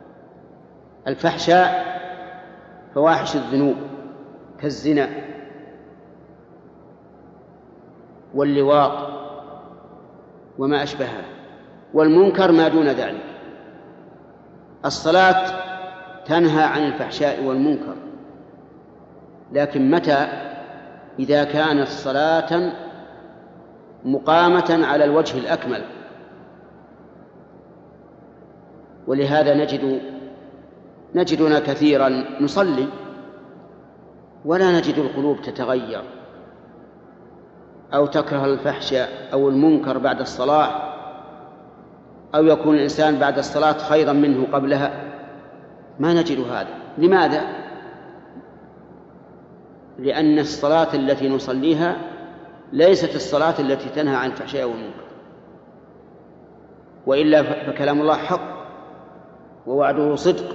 الفحشاء فواحش الذنوب كالزنا واللواط وما أشبهها، والمنكر ما دون ذلك. الصلاة تنهى عن الفحشاء والمنكر، لكن متى؟ إذا كانت صلاة مقامة على الوجه الأكمل. ولهذا نجدنا كثيرا نصلي ولا نجد القلوب تتغير، أو تكره الفحش أو المنكر بعد الصلاة، أو يكون الإنسان بعد الصلاة خيرا منه قبلها. ما نجد هذا. لماذا؟ لأن الصلاة التي نصليها ليست الصلاة التي تنهى عن الفحشاء والمنكر، وإلا فكلام الله حق ووعده صدق.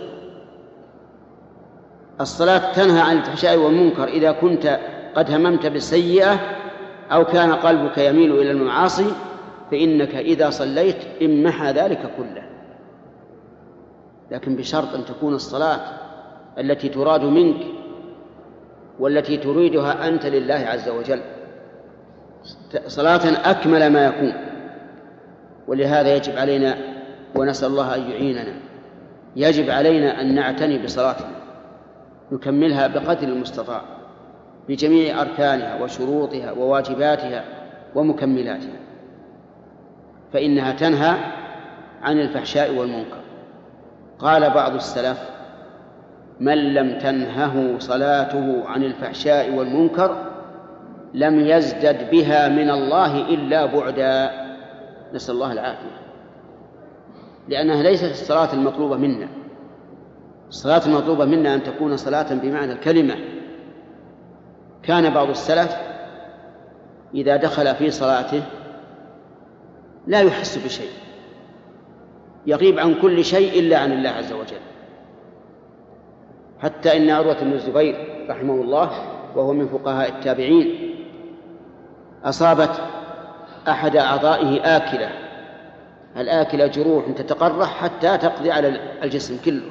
الصلاة تنهى عن الفحشاء والمنكر إذا كنت قد هممت بالسيئة أو كان قلبك يميل إلى المعاصي، فإنك إذا صليت امحى ذلك كله، لكن بشرط أن تكون الصلاة التي تراد منك والتي تريدها أنت لله عز وجل صلاة أكمل ما يكون. ولهذا يجب علينا، ونسأل الله أن يعيننا، يجب علينا أن نعتني بصلاتنا، نكملها بقدر المستطاع بجميع أركانها وشروطها وواجباتها ومكملاتها، فإنها تنهى عن الفحشاء والمنكر. قال بعض السلف: من لم تنهه صلاته عن الفحشاء والمنكر لم يزدد بها من الله إلا بعدا. نسأل الله العافية، لأنها ليست الصلاة المطلوبة منا. الصلاة المطلوبة منا أن تكون صلاة بمعنى الكلمة. كان بعض السلف إذا دخل في صلاته لا يحس بشيء، يغيب عن كل شيء إلا عن الله عز وجل، حتى إن عروة بن الزبير رحمه الله وهو من فقهاء التابعين أصابت أحد أعضائه آكلة، الآكلة جروح تتقرح حتى تقضي على الجسم كله،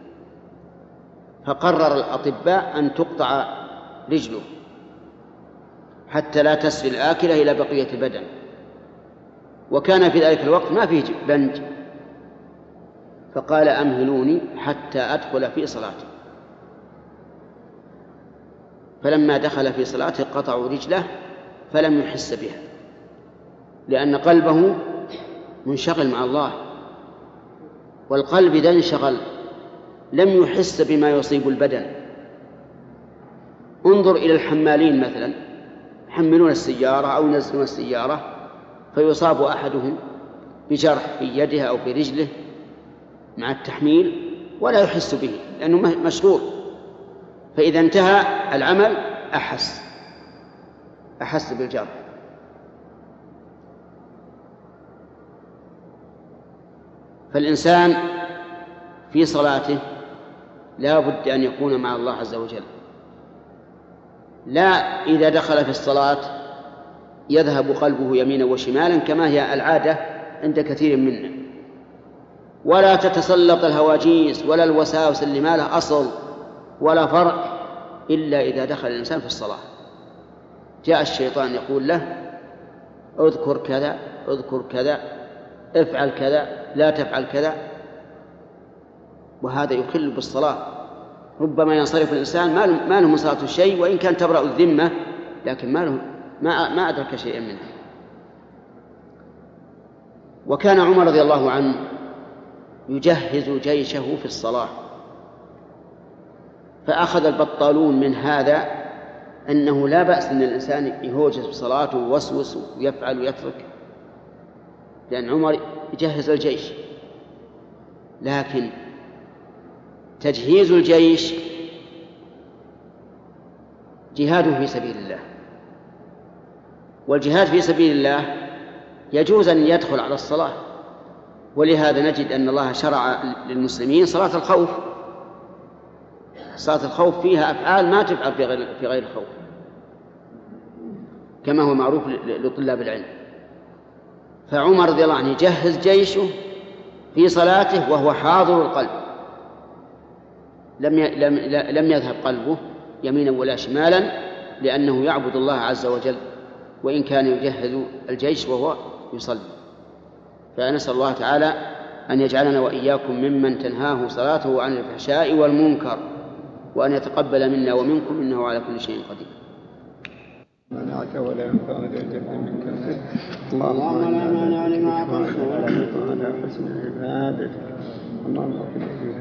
فقرر الأطباء أن تقطع رجله حتى لا تسري الآكلة إلى بقية البدن، وكان في ذلك الوقت ما فيه بنج، فقال: أمهلوني حتى أدخل في صلاتي. فلما دخل في صلاته قطعوا رجله فلم يحس بها، لأن قلبه منشغل مع الله، والقلب إذا انشغل لم يحس بما يصيب البدن. انظر إلى الحمالين مثلا، يحملون السيارة أو ينزلون السيارة، فيصاب أحدهم بجرح في يده أو في رجله مع التحميل ولا يحس به لأنه مشغول، فإذا انتهى العمل أحس بالجر. فالإنسان في صلاته لا بد أن يكون مع الله عز وجل، لا إذا دخل في الصلاة يذهب قلبه يمينا وشمالا كما هي العادة عند كثير منا، ولا تتسلط الهواجيس ولا الوساوس اللي ما لها أصل ولا فرع إلا إذا دخل الإنسان في الصلاة. جاء الشيطان يقول له اذكر كذا اذكر كذا، افعل كذا لا تفعل كذا، وهذا يخل بالصلاة. ربما ينصرف الإنسان ما له من صلاته شيء، وإن كان تبرأ الذمة لكن ما أدرك شيئا منه. وكان عمر رضي الله عنه يجهز جيشه في الصلاة، فأخذ البطالون من هذا أنه لا بأس أن الإنسان يهوجس بصلاته ويوسوس ويفعل ويترك، لأن عمر يجهز الجيش. لكن تجهيز الجيش جهاد في سبيل الله، والجهاد في سبيل الله يجوز أن يدخل على الصلاة، ولهذا نجد أن الله شرع للمسلمين صلاة الخوف. صلاة الخوف فيها أفعال ما تفعل في غير الخوف، كما هو معروف لطلاب العلم. فعمر رضي الله عنه يجهز جيشه في صلاته وهو حاضر القلب، لم يذهب قلبه يمينا ولا شمالا، لأنه يعبد الله عز وجل وإن كان يجهز الجيش وهو يصلي. فنسأل الله تعالى أن يجعلنا وإياكم ممن تنهاه صلاته عن الفحشاء والمنكر، وأن يتقبل منا ومنكم إنه على كل شيء قدير. منعك ولا ينفع ذا الجد منك، اللهم لا مانع لما أعطيت ولا ينفع على حسن عبادك، اللهم اغفر لي.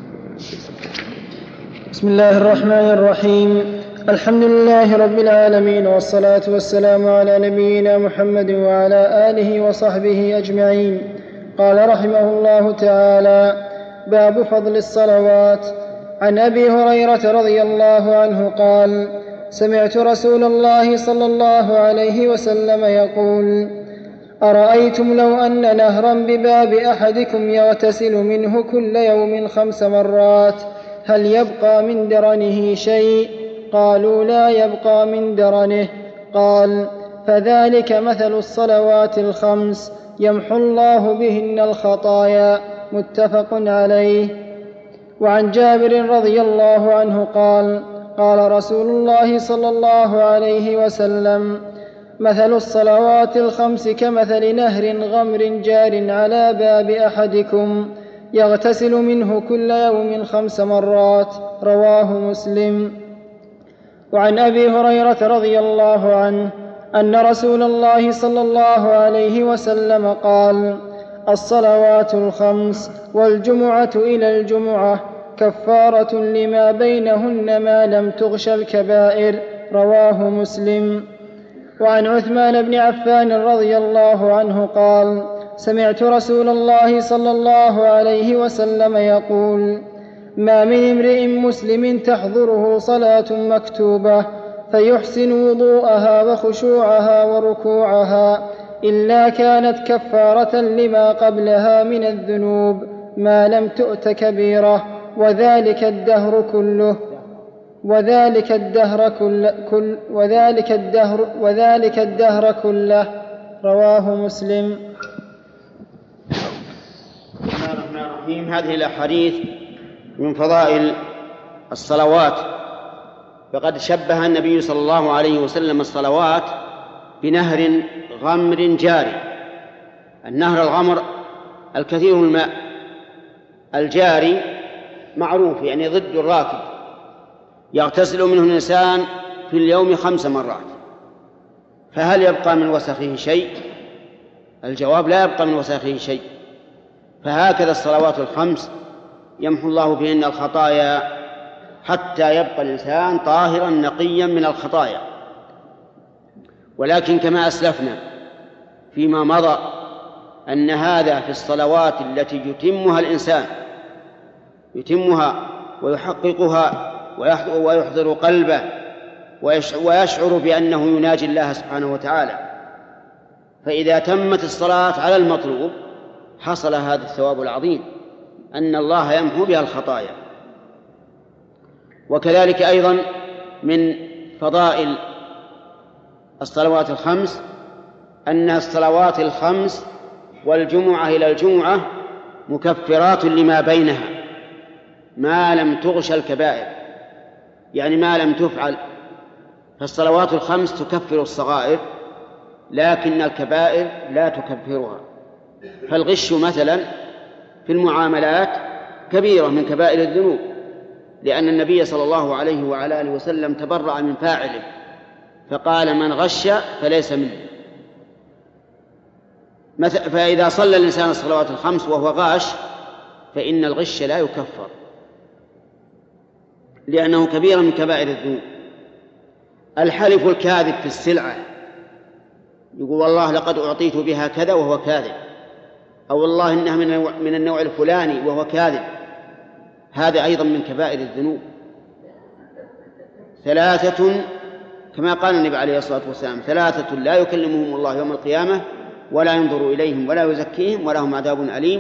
بسم الله الرحمن الرحيم. الحمد لله رب العالمين، والصلاة والسلام على نبينا محمد وعلى آله وصحبه أجمعين. قال رحمه الله تعالى: باب فضل الصلوات. عن أبي هريرة رضي الله عنه قال: سمعت رسول الله صلى الله عليه وسلم يقول: أرأيتم لو أن نهرا بباب أحدكم يغتسل منه كل يوم 5 مرات هل يبقى من درنه شيء؟ قالوا: لا يبقى من درنه. قال: فذلك مثل الصلوات 5 يمحو الله بهن الخطايا. متفق عليه. وعن جابر رضي الله عنه قال: قال رسول الله صلى الله عليه وسلم: مثل الصلوات 5 كمثل نهر غمر جار على باب أحدكم يغتسل منه كل يوم 5 مرات. رواه مسلم. وعن أبي هريرة رضي الله عنه أن رسول الله صلى الله عليه وسلم قال: الصلوات 5 والجمعة إلى الجمعة كفارة لما بينهن ما لم تغش الكبائر. رواه مسلم. وعن عثمان بن عفان رضي الله عنه قال: سمعت رسول الله صلى الله عليه وسلم يقول: ما من امرئ مسلم تحضره صلاة مكتوبة فيحسن وضوءها وخشوعها وركوعها إلا كانت كفارة لما قبلها من الذنوب ما لم تؤت كبيرة، وذلك الدهر كله. رواه مسلم. بسم الله الرحمن الرحيم. هذه الأحاديث من فضائل الصلوات، فقد شبه النبي صلى الله عليه وسلم الصلوات بنهر غمر جاري. النهر الغمر الكثير الماء، الجاري معروف يعني ضد الراكد، يغتسل منه الإنسان في اليوم 5 مرات. فهل يبقى من وسخه شيء؟ الجواب: لا يبقى من وسخه شيء. فهكذا الصلوات 5 يمحو الله بهن الخطايا حتى يبقى الإنسان طاهرا نقيا من الخطايا. ولكن كما أسلفنا فيما مضى أن هذا في الصلوات التي يتمها الإنسان يتمها ويحققها ويحضر قلبه ويشعر بأنه يناجي الله سبحانه وتعالى. فإذا تمت الصلاة على المطلوب حصل هذا الثواب العظيم أن الله يمحو بها الخطايا. وكذلك أيضا من فضائل الصلوات الخمس أن الصلوات الخمس والجمعة إلى الجمعة مكفرات لما بينها ما لم تغش الكبائر، يعني ما لم تفعل. فالصلوات الخمس تكفر الصغائر لكن الكبائر لا تكفرها. فالغش مثلا في المعاملات كبيرة من كبائر الذنوب، لأن النبي صلى الله عليه وعلى آله وسلم تبرأ من فاعله فقال من غش فليس منه. فإذا صلى الإنسان الصلوات الخمس وهو غاش فإن الغش لا يكفر لأنه كبير من كبائر الذنوب. الحلف الكاذب في السلعة، يقول والله لقد أعطيت بها كذا وهو كاذب، أو والله إنها من النوع الفلاني وهو كاذب، هذا أيضا من كبائر الذنوب. ثلاثة كما قال النبي عليه الصلاة والسلام: ثلاثة لا يكلمهم الله يوم القيامة ولا ينظر إليهم ولا يزكيهم ولهم عذاب أليم: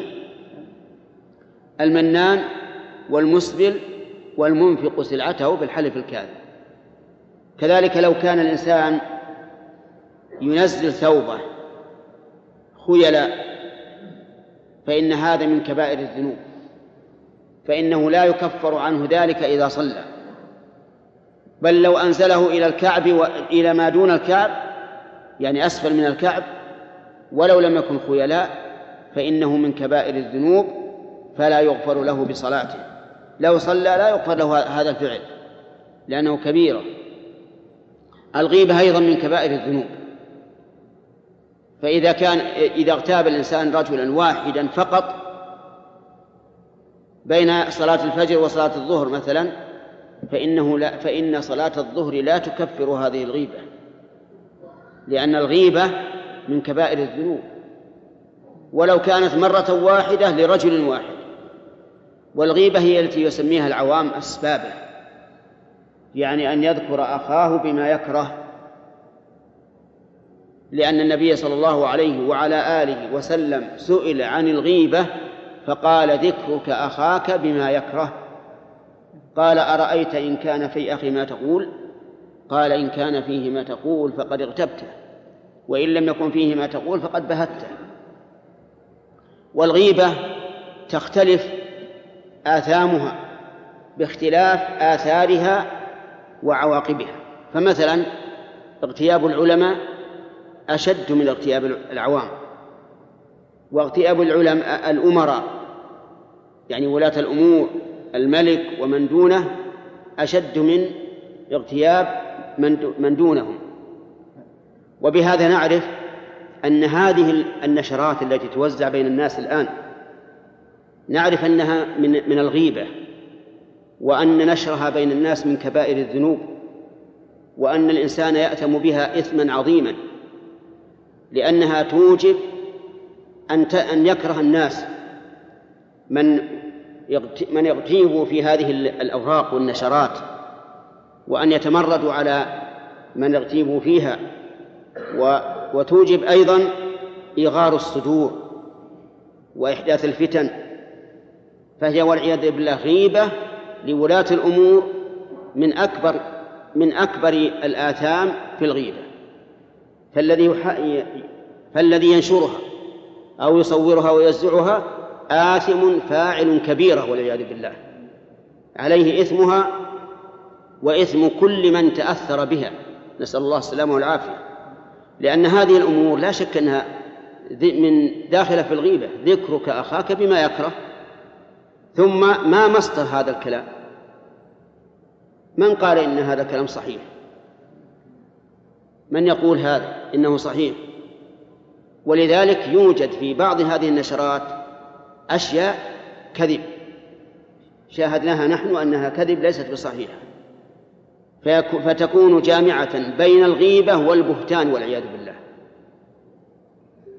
المنان والمسبل والمنفق سلعته بالحلف الكاذب. كذلك لو كان الإنسان ينزل ثوبه خيلا فإن هذا من كبائر الذنوب، فإنه لا يكفر عنه ذلك إذا صلى، بل لو أنزله إلى الكعب وإلى ما دون الكعب يعني أسفل من الكعب ولو لم يكن خيلاء فإنه من كبائر الذنوب فلا يغفر له بصلاته. لو صلى لا يغفر له هذا الفعل لأنه كبيرة. الغيبة أيضا من كبائر الذنوب، إذا اغتاب الإنسان رجلا واحدا فقط بين صلاة الفجر وصلاة الظهر مثلا فإن صلاة الظهر لا تكفر هذه الغيبة، لأن الغيبة من كبائر الذنوب، ولو كانت مرة واحدة لرجل واحد. والغيبة هي التي يسميها العوام أسبابه، يعني أن يذكر أخاه بما يكره، لأن النبي صلى الله عليه وعلى آله وسلم سئل عن الغيبة فقال: ذكرك أخاك بما يكره. قال: أرأيت إن كان في أخي ما تقول؟ قال: إن كان فيه ما تقول فقد اغتبته، وإن لم يكن فيه ما تقول فقد بهته. والغيبة تختلف آثامها باختلاف آثارها وعواقبها. فمثلا اغتياب العلماء أشد من اغتياب العوام، واغتياب الأمراء يعني ولاة الأمور الملك ومن دونه أشد من اغتياب من دونهم. وبهذا نعرف أن هذه النشرات التي توزع بين الناس الآن نعرف أنها من الغيبة، وأن نشرها بين الناس من كبائر الذنوب، وأن الإنسان يأثم بها إثما عظيما، لأنها توجب أن يكره الناس من يغتيب في هذه الأوراق والنشرات، وأن يتمردوا على من يغتيب فيها، وتوجب أيضا إغار الصدور وإحداث الفتن. فهي والعياذ بالله غيبة لولاة الأمور من أكبر الآثام في الغيبة. فالذي ينشرها أو يصورها ويوزعها آثم فاعل كبيرة والعياذ بالله، عليه إثمها وإثم كل من تأثر بها، نسأل الله السلامة والعافية. لأن هذه الأمور لا شك أنها من داخلة في الغيبة: ذكرك أخاك بما يكره. ثم ما مصدر هذا الكلام؟ من قال إن هذا الكلام صحيح؟ من يقول هذا إنه صحيح؟ ولذلك يوجد في بعض هذه النشرات أشياء كذب شاهدناها نحن أنها كذب ليست بصحيحة، فتكون جامعة بين الغيبة والبهتان والعياذ بالله.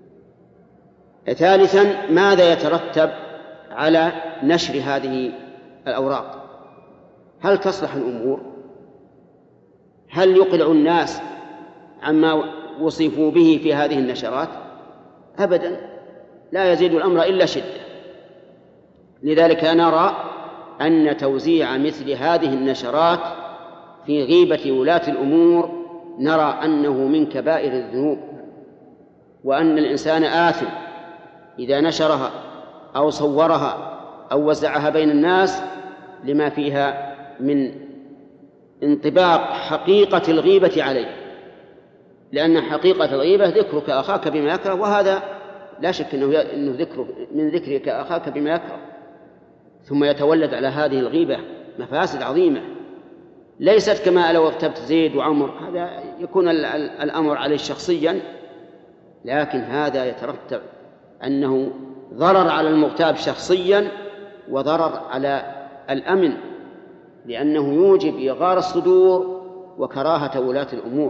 ثالثا: ماذا يترتب على نشر هذه الأوراق هل تصلح الأمور؟ هل يقلع الناس عما وصفوا به في هذه النشرات؟ أبدا، لا يزيد الأمر إلا شدة. لذلك نرى أن توزيع مثل هذه النشرات في غيبة ولاة الأمور نرى أنه من كبائر الذنوب، وأن الإنسان آثم إذا نشرها أو صورها أو وزعها بين الناس لما فيها من انطباق حقيقة الغيبة عليه، لأن حقيقة الغيبة ذكرك أخاك بما يكره، وهذا لا شك أنه ذكر من ذكرك أخاك بما يكره، ثم يتولد على هذه الغيبة مفاسد عظيمة ليست كما لو اغتبت زيد وعمر، هذا يكون الأمر عليه شخصيا، لكن هذا يترتب أنه ضرر على المغتاب شخصيا وضرر على الأمن، لأنه يوجب إغار الصدور وكراهة ولاة الأمور.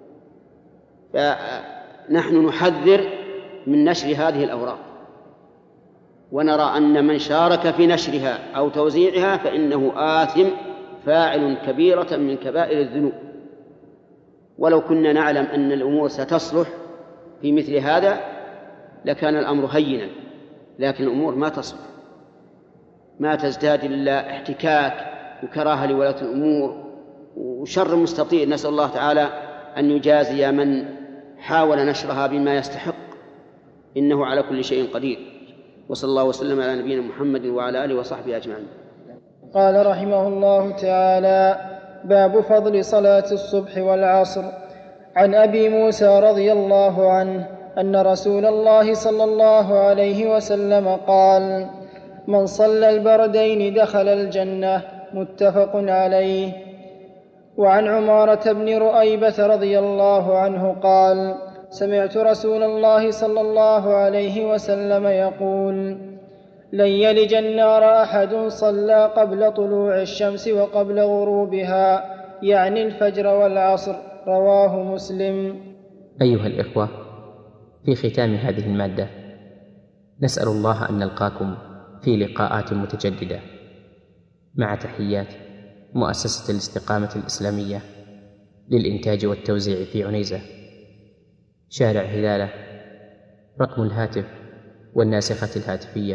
فنحن نحذر من نشر هذه الأوراق، ونرى أن من شارك في نشرها أو توزيعها فإنه آثم فاعل كبيرة من كبائر الذنوب. ولو كنا نعلم أن الأمور ستصلح في مثل هذا لكان الأمر هينا، لكن الأمور ما تصلح، ما تزداد إلا احتكاك وكراهة لولاة الأمور وشر مستطير. نسأل الله تعالى أن يجازي من حاول نشرها بما يستحق، إنه على كل شيء قدير. وصلى الله وسلم على نبينا محمد وعلى آله وصحبه أجمعين. قال رحمه الله تعالى: باب فضل صلاة الصبح والعصر. عن أبي موسى رضي الله عنه أن رسول الله صلى الله عليه وسلم قال: من صلى البردين دخل الجنة. متفق عليه. وعن عمارة بن رؤيبة رضي الله عنه قال: سمعت رسول الله صلى الله عليه وسلم يقول: لن يلج النار أحد صلى قبل طلوع الشمس وقبل غروبها، يعني الفجر والعصر. رواه مسلم. أيها الإخوة، في ختام هذه المادة نسأل الله أن نلقاكم في لقاءات متجددة، مع تحيات مؤسسة الاستقامة الإسلامية للإنتاج والتوزيع في عنيزة، شارع هلالة. رقم الهاتف والناسخة الهاتفية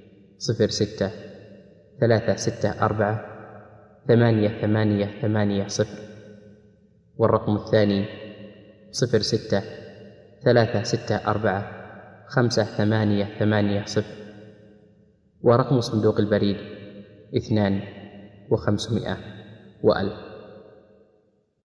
06-364-8880، والرقم الثاني 06-364-5880، ورقم صندوق البريد 2500 و1000.